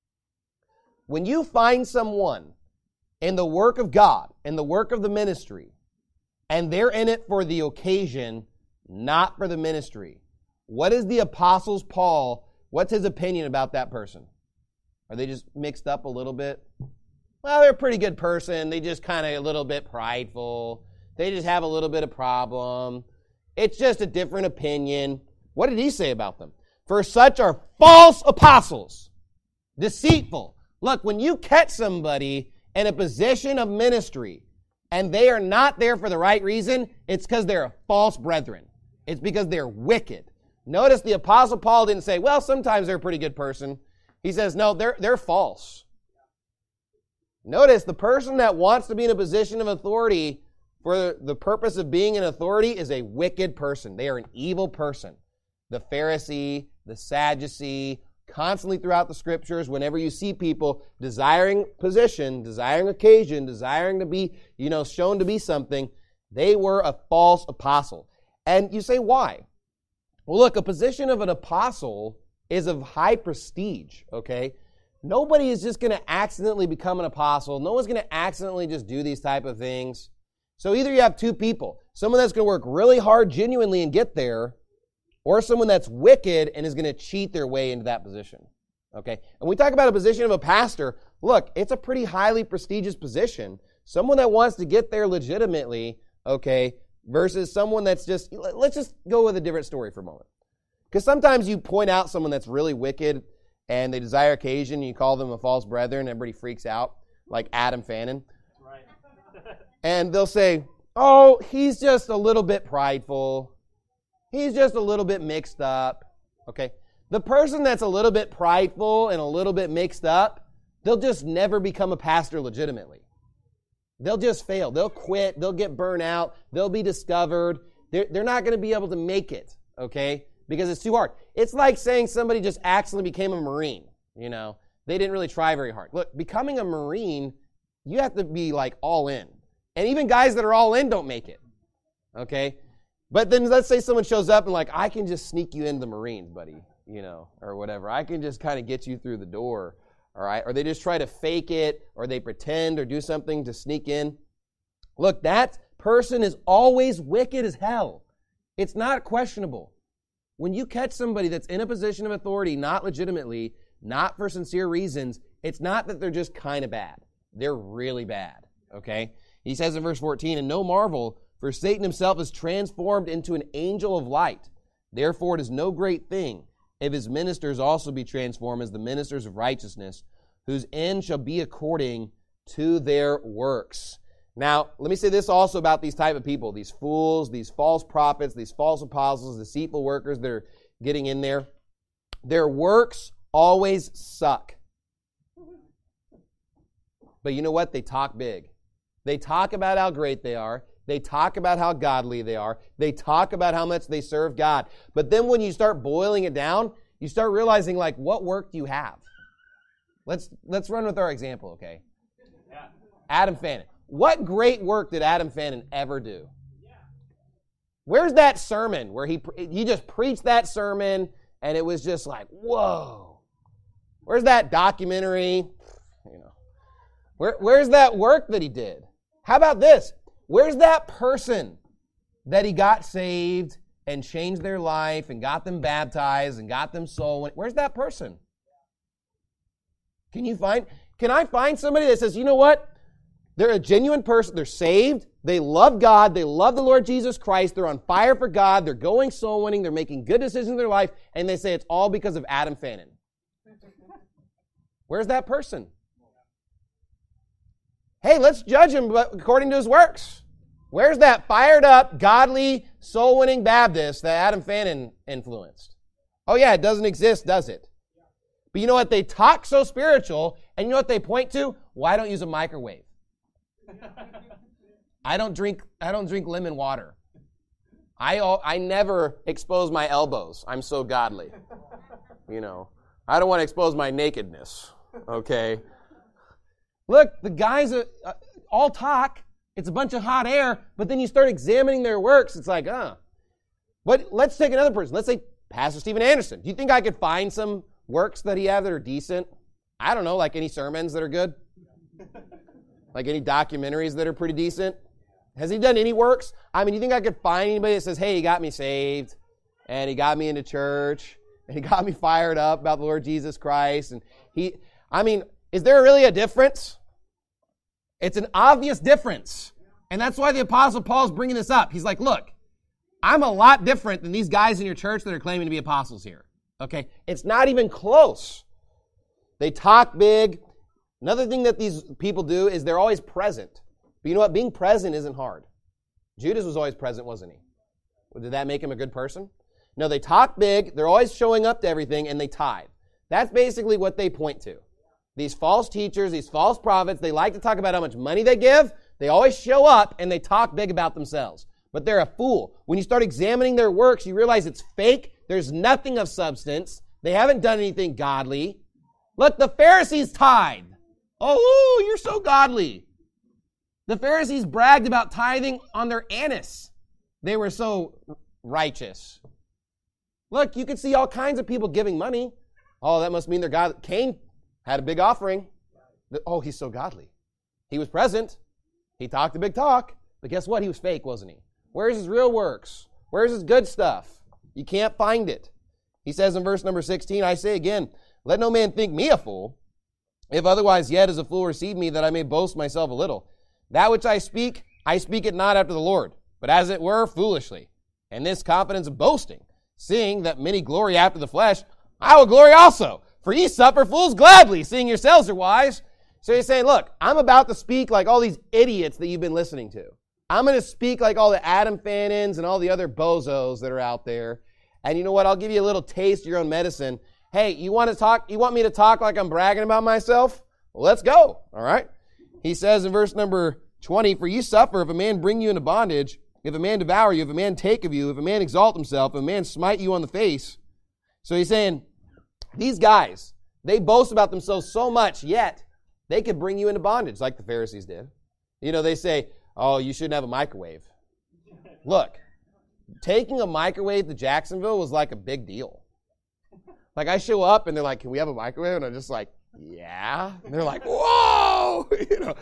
When you find someone in the work of God, in the work of the ministry, and they're in it for the occasion, not for the ministry, what is the Apostles Paul, what's his opinion about that person? Are they just mixed up a little bit? Well, they're a pretty good person. They just kind of a little bit prideful. They just have a little bit of problem. It's just a different opinion. What did he say about them? For such are false apostles, deceitful. Look, when you catch somebody in a position of ministry and they are not there for the right reason, it's because they're a false brethren. It's because they're wicked. Notice the Apostle Paul didn't say, well, sometimes they're a pretty good person. He says, no, they're, they're false. Notice the person that wants to be in a position of authority for the purpose of being in authority is a wicked person. They are an evil person. The Pharisee, the Sadducee, constantly throughout the scriptures, whenever you see people desiring position, desiring occasion, desiring to be, you know, shown to be something, they were a false apostle. And you say, why? Well, look, a position of an apostle is of high prestige, okay? Nobody is just going to accidentally become an apostle. No one's going to accidentally just do these type of things. So either you have two people, someone that's going to work really hard genuinely and get there, or someone that's wicked and is going to cheat their way into that position, okay? And we talk about a position of a pastor. Look, it's a pretty highly prestigious position. Someone that wants to get there legitimately, okay, versus someone that's just, let's just go with a different story for a moment. Because sometimes you point out someone that's really wicked and they desire occasion, and you call them a false brethren, and everybody freaks out, like Adam Fannin. Right. And they'll say, oh, he's just a little bit prideful. He's just a little bit mixed up. Okay? The person that's a little bit prideful and a little bit mixed up, they'll just never become a pastor legitimately. They'll just fail. They'll quit. They'll get burnt out. They'll be discovered. They're, they're not going to be able to make it, okay, because it's too hard. It's like saying somebody just accidentally became a Marine, you know. They didn't really try very hard. Look, becoming a Marine, you have to be, like, all in. And even guys that are all in don't make it, okay? But then let's say someone shows up and, like, I can just sneak you into the Marines, buddy, you know, or whatever. I can just kind of get you through the door. All right, or they just try to fake it, or they pretend or do something to sneak in. Look, that person is always wicked as hell. It's not questionable. When you catch somebody that's in a position of authority, not legitimately, not for sincere reasons, it's not that they're just kind of bad. They're really bad, okay? He says in verse fourteen, and no marvel, for Satan himself is transformed into an angel of light. Therefore it is no great thing if his ministers also be transformed as the ministers of righteousness, whose end shall be according to their works. Now, let me say this also about these type of people, these fools, these false prophets, these false apostles, deceitful workers that are getting in there. Their works always suck. But you know what? They talk big. They talk about how great they are. They talk about how godly they are. They talk about how much they serve God. But then when you start boiling it down, you start realizing, like, what work do you have? Let's let's run with our example, okay? Yeah. Adam Fannin. What great work did Adam Fannin ever do? Yeah. Where's that sermon where he he just preached that sermon and it was just like, whoa. Where's that documentary? You know, where, where's that work that he did? How about this? Where's that person that he got saved and changed their life and got them baptized and got them soul winning? Where's that person? Can you find, can I find somebody that says, you know what? They're a genuine person. They're saved. They love God. They love the Lord Jesus Christ. They're on fire for God. They're going soul winning. They're making good decisions in their life. And they say it's all because of Adam Fannin. Where's that person? Hey, let's judge him according to his works. Where's that fired up, godly, soul-winning Baptist that Adam Fannin influenced? Oh yeah, it doesn't exist, does it? But you know what? They talk so spiritual, and you know what they point to? Well, I don't use a microwave. I don't drink I don't drink lemon water. I I never expose my elbows. I'm so godly. You know, I don't want to expose my nakedness. Okay? Look, the guys are, uh, all talk. It's a bunch of hot air, but then you start examining their works. It's like, uh. But let's take another person. Let's say Pastor Steven Anderson. Do you think I could find some works that he have that are decent? I don't know, like any sermons that are good? Like any documentaries that are pretty decent? Has he done any works? I mean, you think I could find anybody that says, hey, he got me saved, and he got me into church, and he got me fired up about the Lord Jesus Christ, and he, I mean, is there really a difference? It's an obvious difference. And that's why the Apostle Paul's bringing this up. He's like, look, I'm a lot different than these guys in your church that are claiming to be apostles here. Okay? It's not even close. They talk big. Another thing that these people do is they're always present. But you know what? Being present isn't hard. Judas was always present, wasn't he? Well, did that make him a good person? No, they talk big. They're always showing up to everything, and they tithe. That's basically what they point to. These false teachers, these false prophets, they like to talk about how much money they give. They always show up, and they talk big about themselves. But they're a fool. When you start examining their works, you realize it's fake. There's nothing of substance. They haven't done anything godly. Look, the Pharisees tithe. Oh, ooh, you're so godly. The Pharisees bragged about tithing on their anise. They were so righteous. Look, you can see all kinds of people giving money. Oh, that must mean they're godly. Cain had a big offering. Oh, he's so godly. He was present. He talked a big talk. But guess what? He was fake, wasn't he? Where's his real works? Where's his good stuff? You can't find it. He says in verse number sixteen, I say again, let no man think me a fool. If otherwise yet as a fool receive me, that I may boast myself a little. That which I speak, I speak it not after the Lord, but as it were foolishly. And this confidence of boasting, seeing that many glory after the flesh, I will glory also. For ye suffer fools gladly, seeing yourselves are wise. So he's saying, look, I'm about to speak like all these idiots that you've been listening to. I'm going to speak like all the Adam Fannins and all the other bozos that are out there. And you know what? I'll give you a little taste of your own medicine. Hey, you want to talk? You want me to talk like I'm bragging about myself? Well, let's go. All right. He says in verse number twenty, for ye suffer if a man bring you into bondage, if a man devour you, if a man take of you, if a man exalt himself, if a man smite you on the face. So he's saying, these guys, they boast about themselves so much, yet they could bring you into bondage like the Pharisees did. You know, they say, oh, you shouldn't have a microwave. Look, taking a microwave to Jacksonville was like a big deal. Like I show up and they're like, can we have a microwave? And I'm just like, yeah. And they're like, whoa. You know,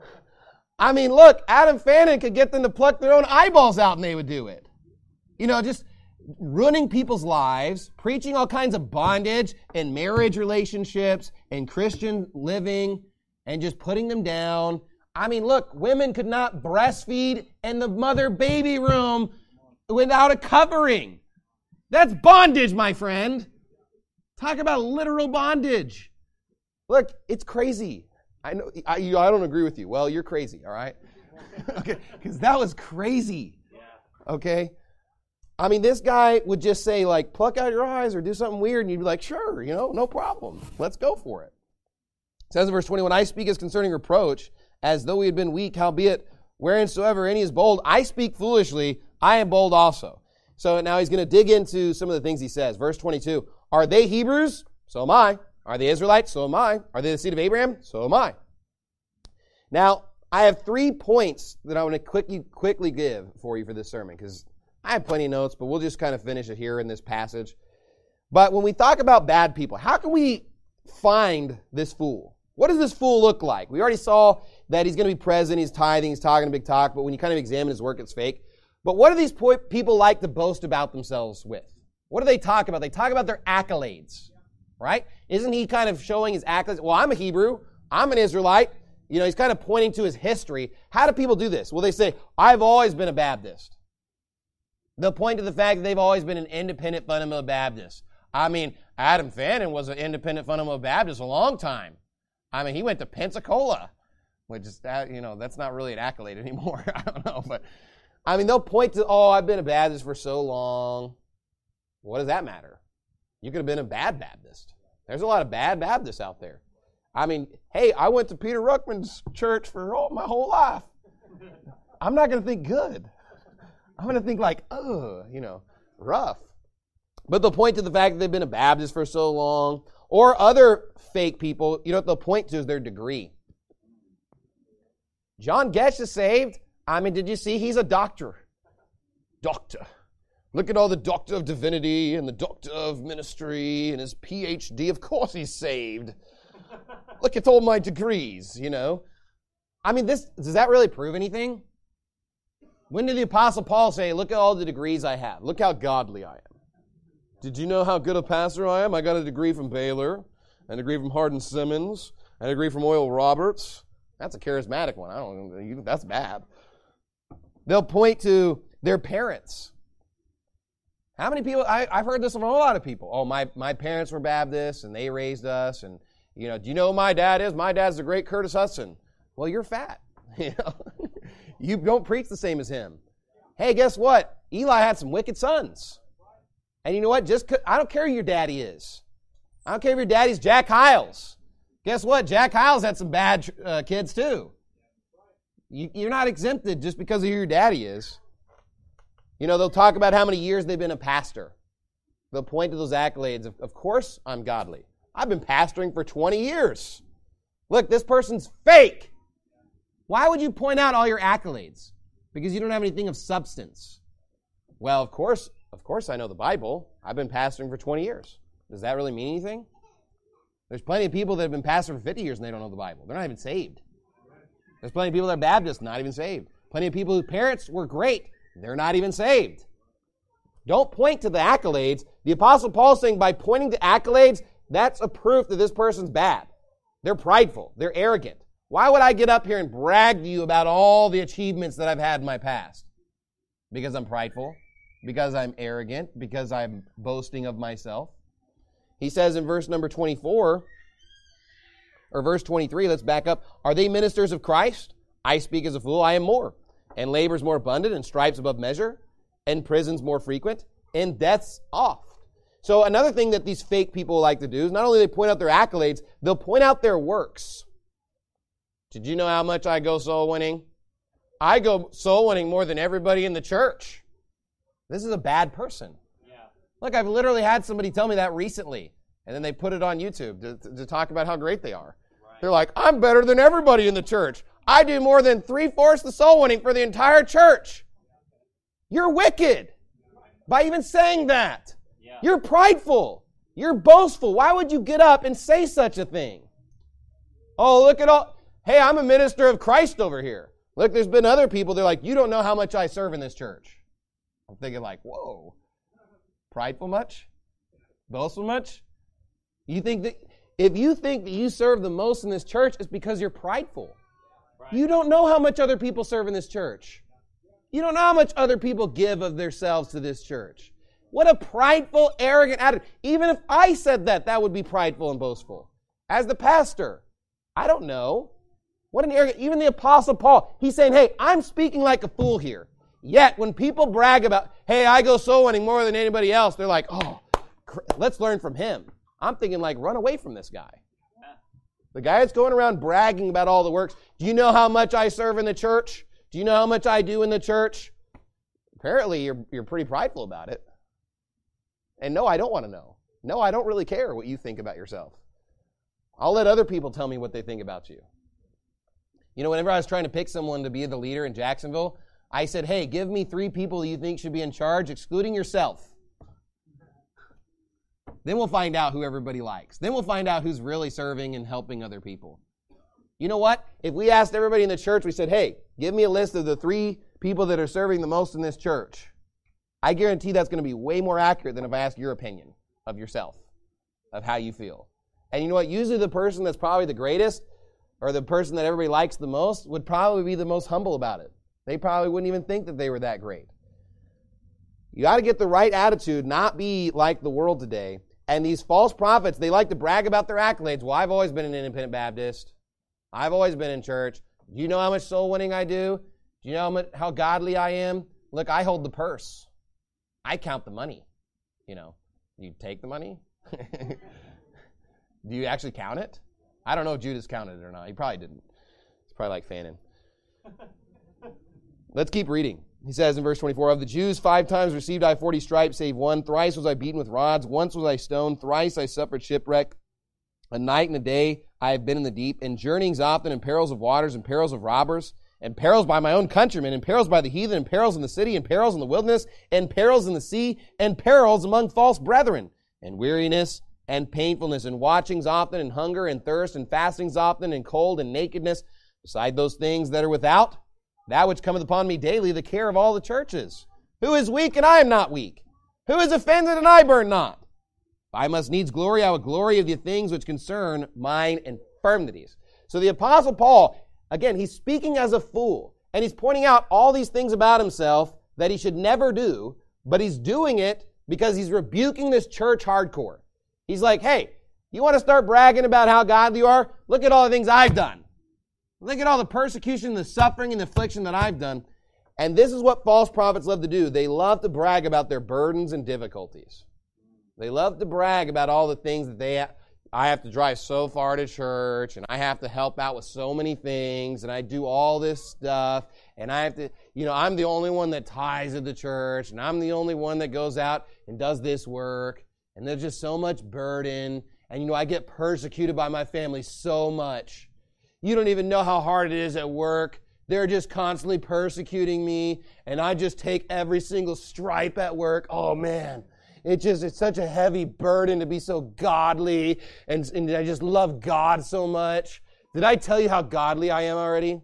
I mean, look, Adam Fannin could get them to pluck their own eyeballs out and they would do it. You know, just ruining people's lives, preaching all kinds of bondage and marriage relationships and Christian living and just putting them down. I mean, look, women could not breastfeed in the mother-baby room without a covering. That's bondage, my friend. Talk about literal bondage. Look, it's crazy. I know I, you, I don't agree with you. Well, you're crazy, all right? Okay, because that was crazy. Okay? I mean, this guy would just say, like, pluck out your eyes or do something weird, and you'd be like, sure, you know, no problem. Let's go for it. It says in verse twenty-one, I speak as concerning reproach, as though we had been weak, howbeit, whereinsoever any is bold, I speak foolishly, I am bold also. So now he's going to dig into some of the things he says. Verse twenty-two, are they Hebrews? So am I. Are they Israelites? So am I. Are they the seed of Abraham? So am I. Now, I have three points that I want to quickly, quickly give for you for this sermon, because I have plenty of notes, but we'll just kind of finish it here in this passage. But when we talk about bad people, how can we find this fool? What does this fool look like? We already saw that he's going to be present, he's tithing, he's talking a big talk, but when you kind of examine his work, it's fake. But what do these po- people like to boast about themselves with? What do they talk about? They talk about their accolades, right? Isn't he kind of showing his accolades? Well, I'm a Hebrew. I'm an Israelite. You know, he's kind of pointing to his history. How do people do this? Well, they say, I've always been a Baptist. They'll point to the fact that they've always been an independent fundamental Baptist. I mean, Adam Fannin was an independent fundamental Baptist a long time. I mean, he went to Pensacola, which is, that, you know, that's not really an accolade anymore. I don't know, but I mean, they'll point to, oh, I've been a Baptist for so long. What does that matter? You could have been a bad Baptist. There's a lot of bad Baptists out there. I mean, hey, I went to Peter Ruckman's church for all, my whole life. I'm not going to think good. I'm going to think like, ugh, you know, rough. But they'll point to the fact that they've been a Baptist for so long. Or other fake people, you know what they'll point to is their degree. John Gesh is saved. I mean, did you see? He's a doctor. Doctor. Look at all the doctor of divinity and the doctor of ministry and his P H D. Of course he's saved. Look at all my degrees, you know. I mean, this does that really prove anything? When did the Apostle Paul say, look at all the degrees I have. Look how godly I am. Did you know how good a pastor I am? I got a degree from Baylor, a degree from Hardin Simmons, a degree from Oral Roberts. That's a charismatic one. I don't know. That's bad. They'll point to their parents. How many people, I, I've heard this from a lot of people. Oh, my, my parents were Baptists, and they raised us, and, you know, do you know who my dad is? My dad's the great Curtis Hudson. Well, you're fat. You know, you don't preach the same as him. Hey, guess what? Eli had some wicked sons. And you know what? Just I don't care who your daddy is. I don't care if your daddy's Jack Hiles. Guess what? Jack Hiles had some bad uh, kids too. You, you're not exempted just because of who your daddy is. You know, they'll talk about how many years they've been a pastor. They'll point to those accolades. Of, of course I'm godly. I've been pastoring for twenty years. Look, this person's fake. Why would you point out all your accolades? Because you don't have anything of substance. Well, of course, of course I know the Bible. I've been pastoring for twenty years. Does that really mean anything? There's plenty of people that have been pastoring for fifty years and they don't know the Bible. They're not even saved. There's plenty of people that are Baptists, not even saved. Plenty of people whose parents were great. They're not even saved. Don't point to the accolades. The Apostle Paul is saying by pointing to accolades, that's a proof that this person's bad. They're prideful. They're arrogant. Why would I get up here and brag to you about all the achievements that I've had in my past? Because I'm prideful? Because I'm arrogant? Because I'm boasting of myself? He says in verse number twenty-four, or verse twenty-three, let's back up. Are they ministers of Christ? I speak as a fool, I am more. And labors more abundant, and stripes above measure, and prisons more frequent, and deaths oft. So another thing that these fake people like to do is not only they point out their accolades, they'll point out their works. Did you know how much I go soul winning? I go soul winning more than everybody in the church. This is a bad person. Yeah. Look, I've literally had somebody tell me that recently, and then they put it on YouTube to, to, to talk about how great they are. Right. They're like, I'm better than everybody in the church. I do more than three-fourths the soul winning for the entire church. You're wicked by even saying that. Yeah. You're prideful. You're boastful. Why would you get up and say such a thing? Oh, look at all. Hey, I'm a minister of Christ over here. Look, there's been other people, they're like, you don't know how much I serve in this church. I'm thinking like, whoa. Prideful much? Boastful much? You think that, if you think that you serve the most in this church, it's because you're prideful. You don't know how much other people serve in this church. You don't know how much other people give of themselves to this church. What a prideful, arrogant attitude. Even if I said that, that would be prideful and boastful. As the pastor, I don't know. What an arrogant, even the Apostle Paul, he's saying, hey, I'm speaking like a fool here. Yet, when people brag about, hey, I go soul winning more than anybody else, they're like, oh, let's learn from him. I'm thinking like, run away from this guy. The guy that's going around bragging about all the works. Do you know how much I serve in the church? Do you know how much I do in the church? Apparently, you're, you're pretty prideful about it. And no, I don't want to know. No, I don't really care what you think about yourself. I'll let other people tell me what they think about you. You know, whenever I was trying to pick someone to be the leader in Jacksonville, I said, hey, give me three people you think should be in charge, excluding yourself. Then we'll find out who everybody likes. Then we'll find out who's really serving and helping other people. You know what? If we asked everybody in the church, we said, hey, give me a list of the three people that are serving the most in this church, I guarantee that's going to be way more accurate than if I ask your opinion of yourself, of how you feel. And you know what? Usually the person that's probably the greatest or the person that everybody likes the most would probably be the most humble about it. They probably wouldn't even think that they were that great. You got to get the right attitude, not be like the world today. And these false prophets, they like to brag about their accolades. Well, I've always been an independent Baptist. I've always been in church. Do you know how much soul winning I do? Do you know how, much, how godly I am? Look, I hold the purse. I count the money. You know, do you take the money? Do you actually count it? I don't know if Judas counted it or not. He probably didn't. It's probably like Fannin. Let's keep reading. He says in verse twenty-four, of the Jews five times received I forty stripes, save one. Thrice was I beaten with rods. Once was I stoned. Thrice I suffered shipwreck. A night and a day I have been in the deep, in journeyings often, in perils of waters, in perils of robbers, and perils by my own countrymen, and perils by the heathen, and perils in the city, and perils in the wilderness, and perils in the sea, and perils among false brethren, and weariness, and painfulness, and watchings often, and hunger, and thirst, and fastings often, and cold, and nakedness, beside those things that are without, that which cometh upon me daily, the care of all the churches. Who is weak, and I am not weak? Who is offended, and I burn not? If I must needs glory, I will glory of the things which concern mine infirmities. So the Apostle Paul, again, he's speaking as a fool, and he's pointing out all these things about himself that he should never do, but he's doing it because he's rebuking this church hardcore. He's like, hey, you want to start bragging about how godly you are? Look at all the things I've done. Look at all the persecution, the suffering, and the affliction that I've done. And this is what false prophets love to do. They love to brag about their burdens and difficulties. They love to brag about all the things that they have. I have to drive so far to church, and I have to help out with so many things, and I do all this stuff, and I have to, you know, I'm the only one that ties to the church, and I'm the only one that goes out and does this work, and there's just so much burden, and, you know, I get persecuted by my family so much. You don't even know how hard it is at work. They're just constantly persecuting me, and I just take every single stripe at work. Oh, man. It just, it's such a heavy burden to be so godly, and, and I just love God so much. Did I tell you how godly I am already?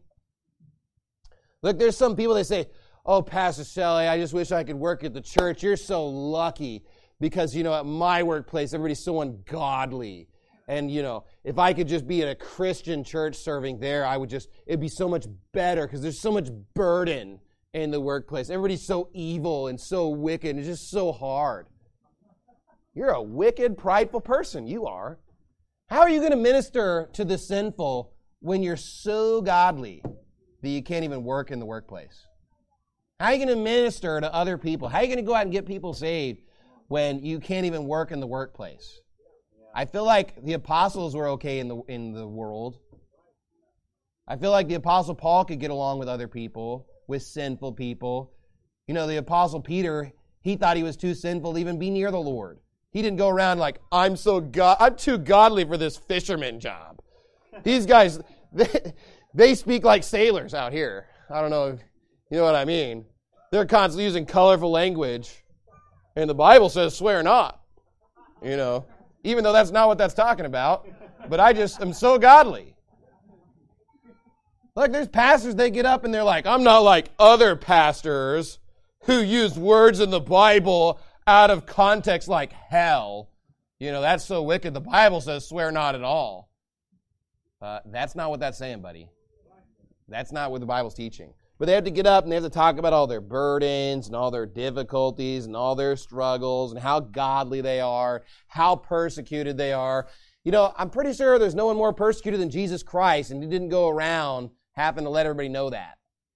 Look, there's some people that say, oh, Pastor Shelley, I just wish I could work at the church. You're so lucky because, you know, at my workplace, everybody's so ungodly. And, you know, if I could just be at a Christian church serving there, I would just, it'd be so much better because there's so much burden in the workplace. Everybody's so evil and so wicked. It's just so hard. You're a wicked, prideful person. You are. How are you going to minister to the sinful when you're so godly that you can't even work in the workplace? How are you going to minister to other people? How are you going to go out and get people saved when you can't even work in the workplace? I feel like the apostles were okay in the in the world. I feel like the apostle Paul could get along with other people, with sinful people. You know, the apostle Peter, he thought he was too sinful to even be near the Lord. He didn't go around like, I'm so God, I'm too godly for this fisherman job. These guys, they, they speak like sailors out here. I don't know if you know what I mean. They're constantly using colorful language. And the Bible says, swear not. You know, even though that's not what that's talking about. But I just am so godly. Look, there's pastors, they get up and they're like, I'm not like other pastors who use words in the Bible out of context like hell. You know, that's so wicked. The Bible says swear not at all. Uh, that's not what that's saying, buddy. That's not what the Bible's teaching. But they have to get up and they have to talk about all their burdens and all their difficulties and all their struggles and how godly they are, how persecuted they are. You know, I'm pretty sure there's no one more persecuted than Jesus Christ, and he didn't go around having to let everybody know that.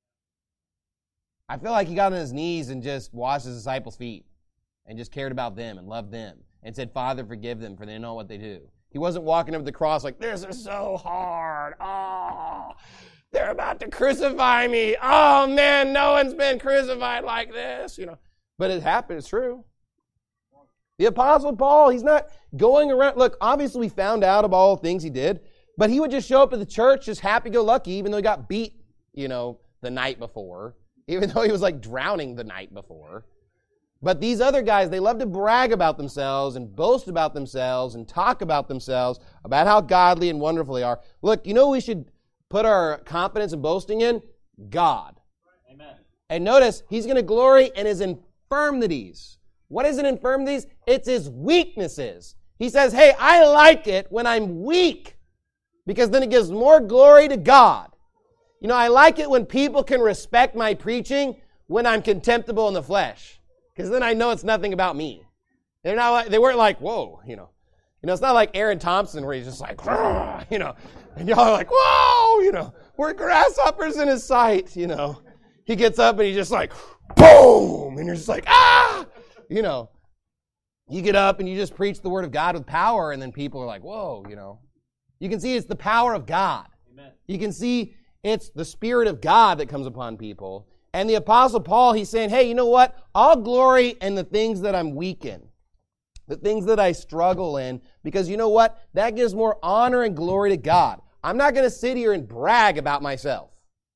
I feel like he got on his knees and just washed his disciples' feet and just cared about them and loved them and said, Father, forgive them, for they know what they do. He wasn't walking up to the cross like, this is so hard. Oh, they're about to crucify me. Oh, man, no one's been crucified like this. You know, but it happened. It's true. The Apostle Paul, he's not going around. Look, obviously we found out about all the things he did, but he would just show up at the church just happy-go-lucky, even though he got beat, you know, the night before. even though he was like drowning the night before. But these other guys, they love to brag about themselves and boast about themselves and talk about themselves, about how godly and wonderful they are. Look, you know who we should put our confidence and boasting in? God. Amen. And notice, he's going to glory in his infirmities. What is it infirmities? It's his weaknesses. He says, hey, I like it when I'm weak, because then it gives more glory to God. You know, I like it when people can respect my preaching when I'm contemptible in the flesh, because then I know it's nothing about me. They're not like, they weren't like, whoa, you know. You know, it's not like Aaron Thompson where he's just like, you know, and y'all are like, whoa, you know, we're grasshoppers in his sight, you know. He gets up and he's just like, boom, and you're just like, ah, you know. You get up and you just preach the word of God with power, and then people are like, whoa, you know. You can see it's the power of God. Amen. You can see it's the Spirit of God that comes upon people. And the Apostle Paul, he's saying, hey, you know what? I'll glory in the things that I'm weak in, the things that I struggle in, because you know what? That gives more honor and glory to God. I'm not going to sit here and brag about myself.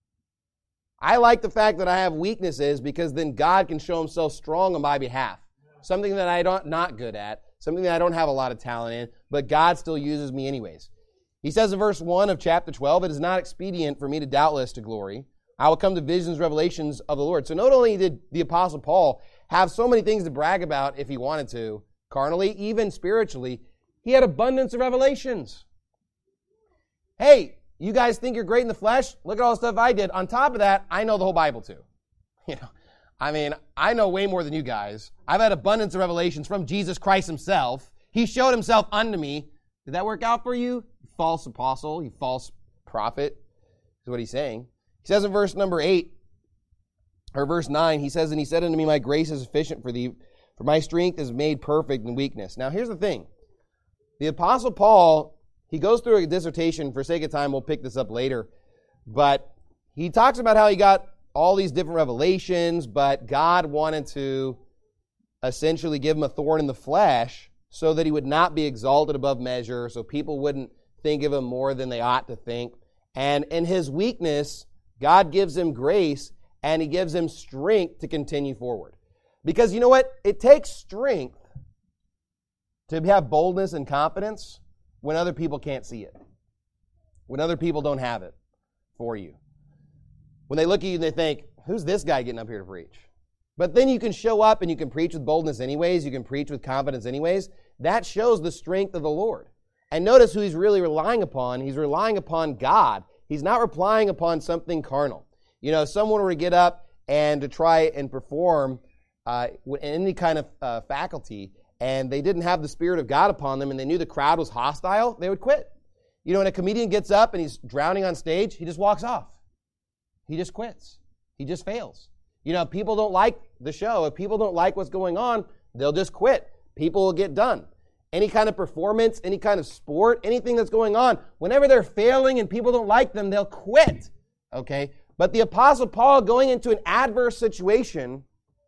I like the fact that I have weaknesses, because then God can show himself strong on my behalf. Something that I don't not good at, something that I don't have a lot of talent in, but God still uses me anyways. He says in verse one of chapter twelve, it is not expedient for me to doubtless to glory. I will come to visions, revelations of the Lord. So not only did the Apostle Paul have so many things to brag about if he wanted to, carnally, even spiritually, he had abundance of revelations. Hey, you guys think you're great in the flesh? Look at all the stuff I did. On top of that, I know the whole Bible too. You know, I mean, I know way more than you guys. I've had abundance of revelations from Jesus Christ himself. He showed himself unto me. Did that work out for you? False apostle, you false prophet, is what he's saying. He says in verse number eight, or verse nine, he says, and he said unto me, my grace is sufficient for thee, for my strength is made perfect in weakness. Now here's the thing. The Apostle Paul, he goes through a dissertation. For sake of time, we'll pick this up later. But he talks about how he got all these different revelations, but God wanted to essentially give him a thorn in the flesh so that he would not be exalted above measure, so people wouldn't think of him more than they ought to think. And in his weakness, God gives him grace, and he gives him strength to continue forward. Because you know what? It takes strength to have boldness and confidence when other people can't see it, when other people don't have it for you. When they look at you and they think, who's this guy getting up here to preach? But then you can show up and you can preach with boldness anyways. You can preach with confidence anyways. That shows the strength of the Lord. And notice who he's really relying upon. He's relying upon God. He's not relying upon something carnal. You know, someone were to get up and to try and perform uh, in any kind of uh, faculty, and they didn't have the Spirit of God upon them, and they knew the crowd was hostile, they would quit. You know, when a comedian gets up and he's drowning on stage, he just walks off. He just quits. He just fails. You know, if people don't like the show, if people don't like what's going on, they'll just quit. People will get done. Any kind of performance, any kind of sport, anything that's going on, whenever they're failing and people don't like them, they'll quit. Okay? But the Apostle Paul, going into an adverse situation,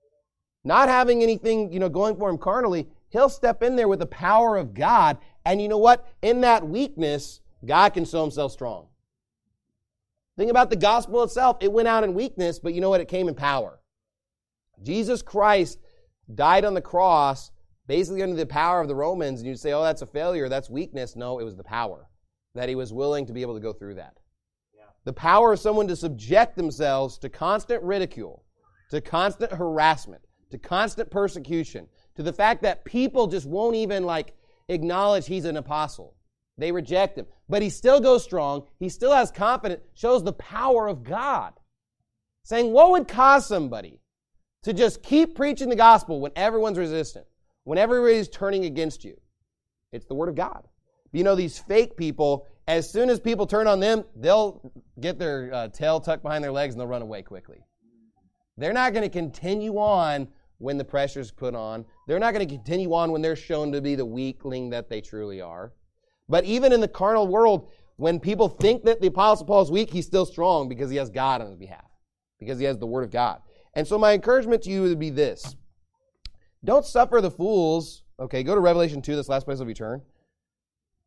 not having anything, you know, going for him carnally, he'll step in there with the power of God. And you know what? In that weakness, God can show himself strong. Think about the gospel itself. It went out in weakness, but you know what? It came in power. Jesus Christ died on the cross basically under the power of the Romans, and you'd say, oh, that's a failure, that's weakness. No, it was the power that he was willing to be able to go through that. Yeah. The power of someone to subject themselves to constant ridicule, to constant harassment, to constant persecution, to the fact that people just won't even like acknowledge he's an apostle. They reject him. But he still goes strong. He still has confidence, shows the power of God. Saying, what would cause somebody to just keep preaching the gospel when everyone's resistant, when everybody's turning against you? It's the word of God. You know, these fake people, as soon as people turn on them, they'll get their uh, tail tucked behind their legs and they'll run away quickly. They're not going to continue on when the pressure's put on. They're not going to continue on when they're shown to be the weakling that they truly are. But even in the carnal world, when people think that the Apostle Paul is weak, he's still strong because he has God on his behalf, because he has the Word of God. And so my encouragement to you would be this. Don't suffer the fools. Okay, go to Revelation two, this last place of you turn.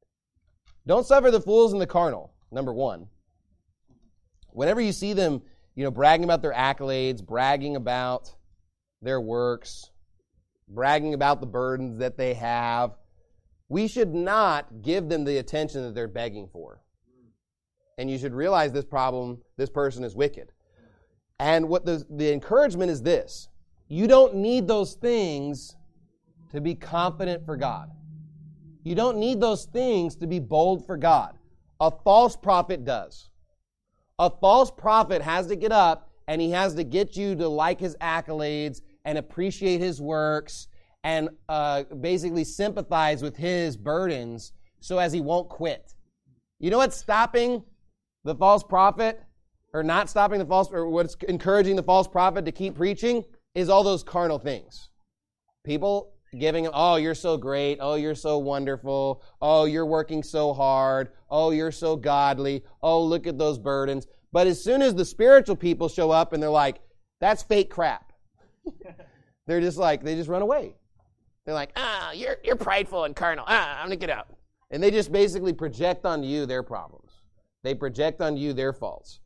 Don't suffer the fools in the carnal, number one. Whenever you see them you know, bragging about their accolades, bragging about their works, bragging about the burdens that they have. We should not give them the attention that they're begging for. And you should realize this problem, this person is wicked. And what the, the encouragement is this: you don't need those things to be confident for God. You don't need those things to be bold for God. A false prophet does. A false prophet has to get up and he has to get you to like his accolades and appreciate his works and uh, basically sympathize with his burdens so as he won't quit. You know what's stopping the false prophet, or not stopping the false, or what's encouraging the false prophet to keep preaching, is all those carnal things. People giving him, oh, you're so great. Oh, you're so wonderful. Oh, you're working so hard. Oh, you're so godly. Oh, look at those burdens. But as soon as the spiritual people show up and they're like, that's fake crap. They're just like, they just run away. They're like, ah, you're you're prideful and carnal. Ah, I'm going to get out. And they just basically project onto you their problems. They project onto you their faults.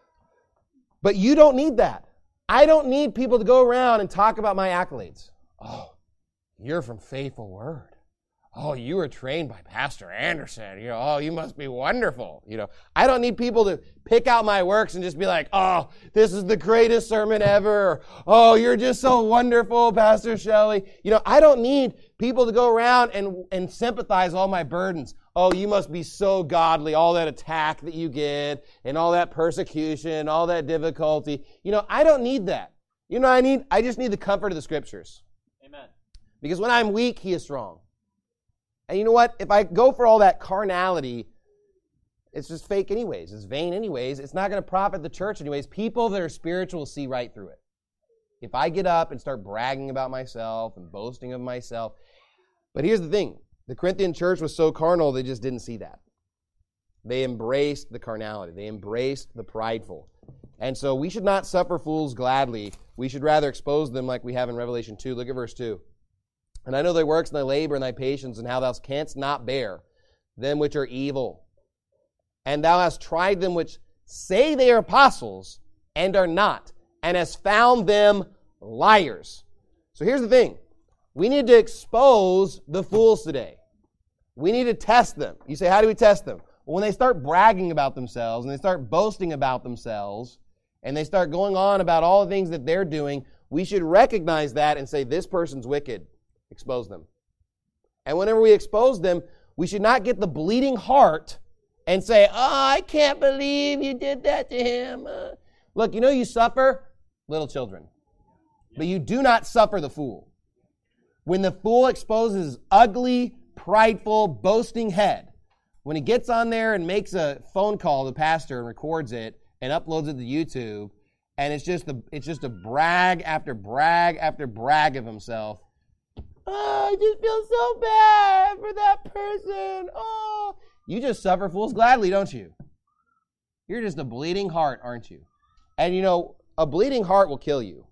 But you don't need that. I don't need people to go around and talk about my accolades. Oh, you're from Faithful Word. Oh, you were trained by Pastor Anderson. You know, oh, you must be wonderful. You know, I don't need people to pick out my works and just be like, oh, this is the greatest sermon ever. Or, oh, you're just so wonderful, Pastor Shelley. You know, I don't need people to go around and, and sympathize all my burdens. Oh, you must be so godly, all that attack that you get and all that persecution, all that difficulty. You know, I don't need that. You know, I need, I just need the comfort of the Scriptures. Amen. Because when I'm weak, He is strong. And you know what? If I go for all that carnality, it's just fake anyways. It's vain anyways. It's not going to profit the church anyways. People that are spiritual see right through it. If I get up and start bragging about myself and boasting of myself. But here's the thing. The Corinthian church was so carnal, they just didn't see that. They embraced the carnality. They embraced the prideful. And so we should not suffer fools gladly. We should rather expose them like we have in Revelation two. Look at verse two. And I know thy works and thy labor and thy patience, and how thou canst not bear them which are evil. And thou hast tried them which say they are apostles and are not, and hast found them liars. So here's the thing. We need to expose the fools today. We need to test them. You say, how do we test them? Well, when they start bragging about themselves, and they start boasting about themselves, and they start going on about all the things that they're doing, we should recognize that and say, this person's wicked. Expose them. And whenever we expose them, we should not get the bleeding heart and say, oh, I can't believe you did that to him. Uh, look, you know you suffer? Little children. But you do not suffer the fool. When the fool exposes his ugly, prideful, boasting head, when he gets on there and makes a phone call to the pastor and records it and uploads it to YouTube, and it's just a, it's just a brag after brag after brag of himself, oh, I just feel so bad for that person. Oh, you just suffer fools gladly, don't you? You're just a bleeding heart, aren't you? And you know, a bleeding heart will kill you.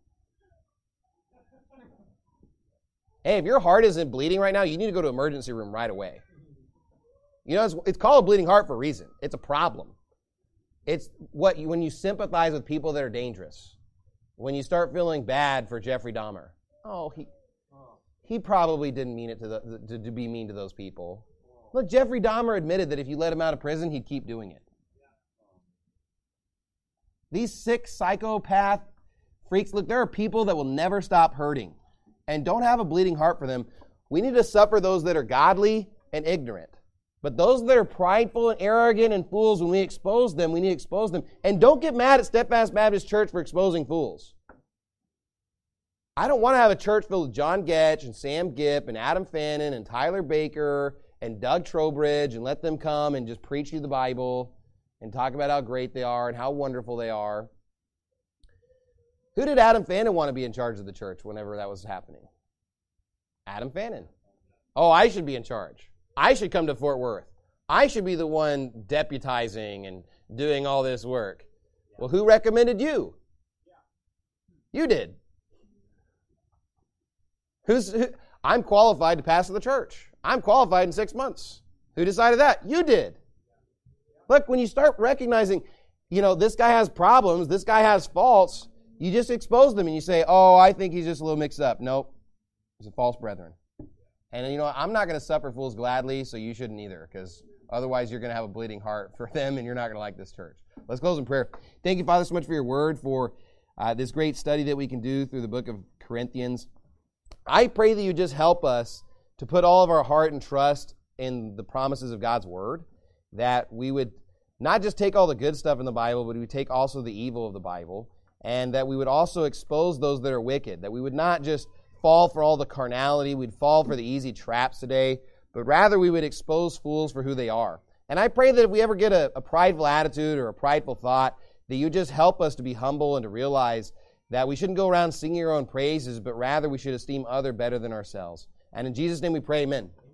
Hey, if your heart isn't bleeding right now, you need to go to emergency room right away. You know, it's, it's called a bleeding heart for a reason. It's a problem. It's what you, when you sympathize with people that are dangerous. When you start feeling bad for Jeffrey Dahmer. Oh, he... He probably didn't mean it to, the, to, to be mean to those people. Look, Jeffrey Dahmer admitted that if you let him out of prison, he'd keep doing it. These sick psychopath freaks, look, there are people that will never stop hurting and don't have a bleeding heart for them. We need to suffer those that are godly and ignorant. But those that are prideful and arrogant and fools, when we expose them, we need to expose them. And don't get mad at Steadfast Baptist Church for exposing fools. I don't want to have a church filled with John Getch and Sam Gipp and Adam Fannin and Tyler Baker and Doug Trowbridge and let them come and just preach you the Bible and talk about how great they are and how wonderful they are. Who did Adam Fannin want to be in charge of the church whenever that was happening? Adam Fannin. Oh, I should be in charge. I should come to Fort Worth. I should be the one deputizing and doing all this work. Well, who recommended you? You did. Who's, who, I'm qualified to pastor the church. I'm qualified in six months. Who decided that? You did. Look, when you start recognizing, you know, this guy has problems, this guy has faults, you just expose them and you say, oh, I think he's just a little mixed up. Nope, he's a false brethren. And, you know, I'm not going to suffer fools gladly, so you shouldn't either, because otherwise you're going to have a bleeding heart for them and you're not going to like this church. Let's close in prayer. Thank you, Father, so much for your word, for uh, this great study that we can do through the book of Corinthians. I pray that you just help us to put all of our heart and trust in the promises of God's word, that we would not just take all the good stuff in the Bible, but we would take also the evil of the Bible, and that we would also expose those that are wicked, that we would not just fall for all the carnality, we'd fall for the easy traps today, but rather we would expose fools for who they are. And I pray that if we ever get a, a prideful attitude or a prideful thought, that you just help us to be humble and to realize that we shouldn't go around singing our own praises, but rather we should esteem other better than ourselves. And in Jesus' name we pray, amen.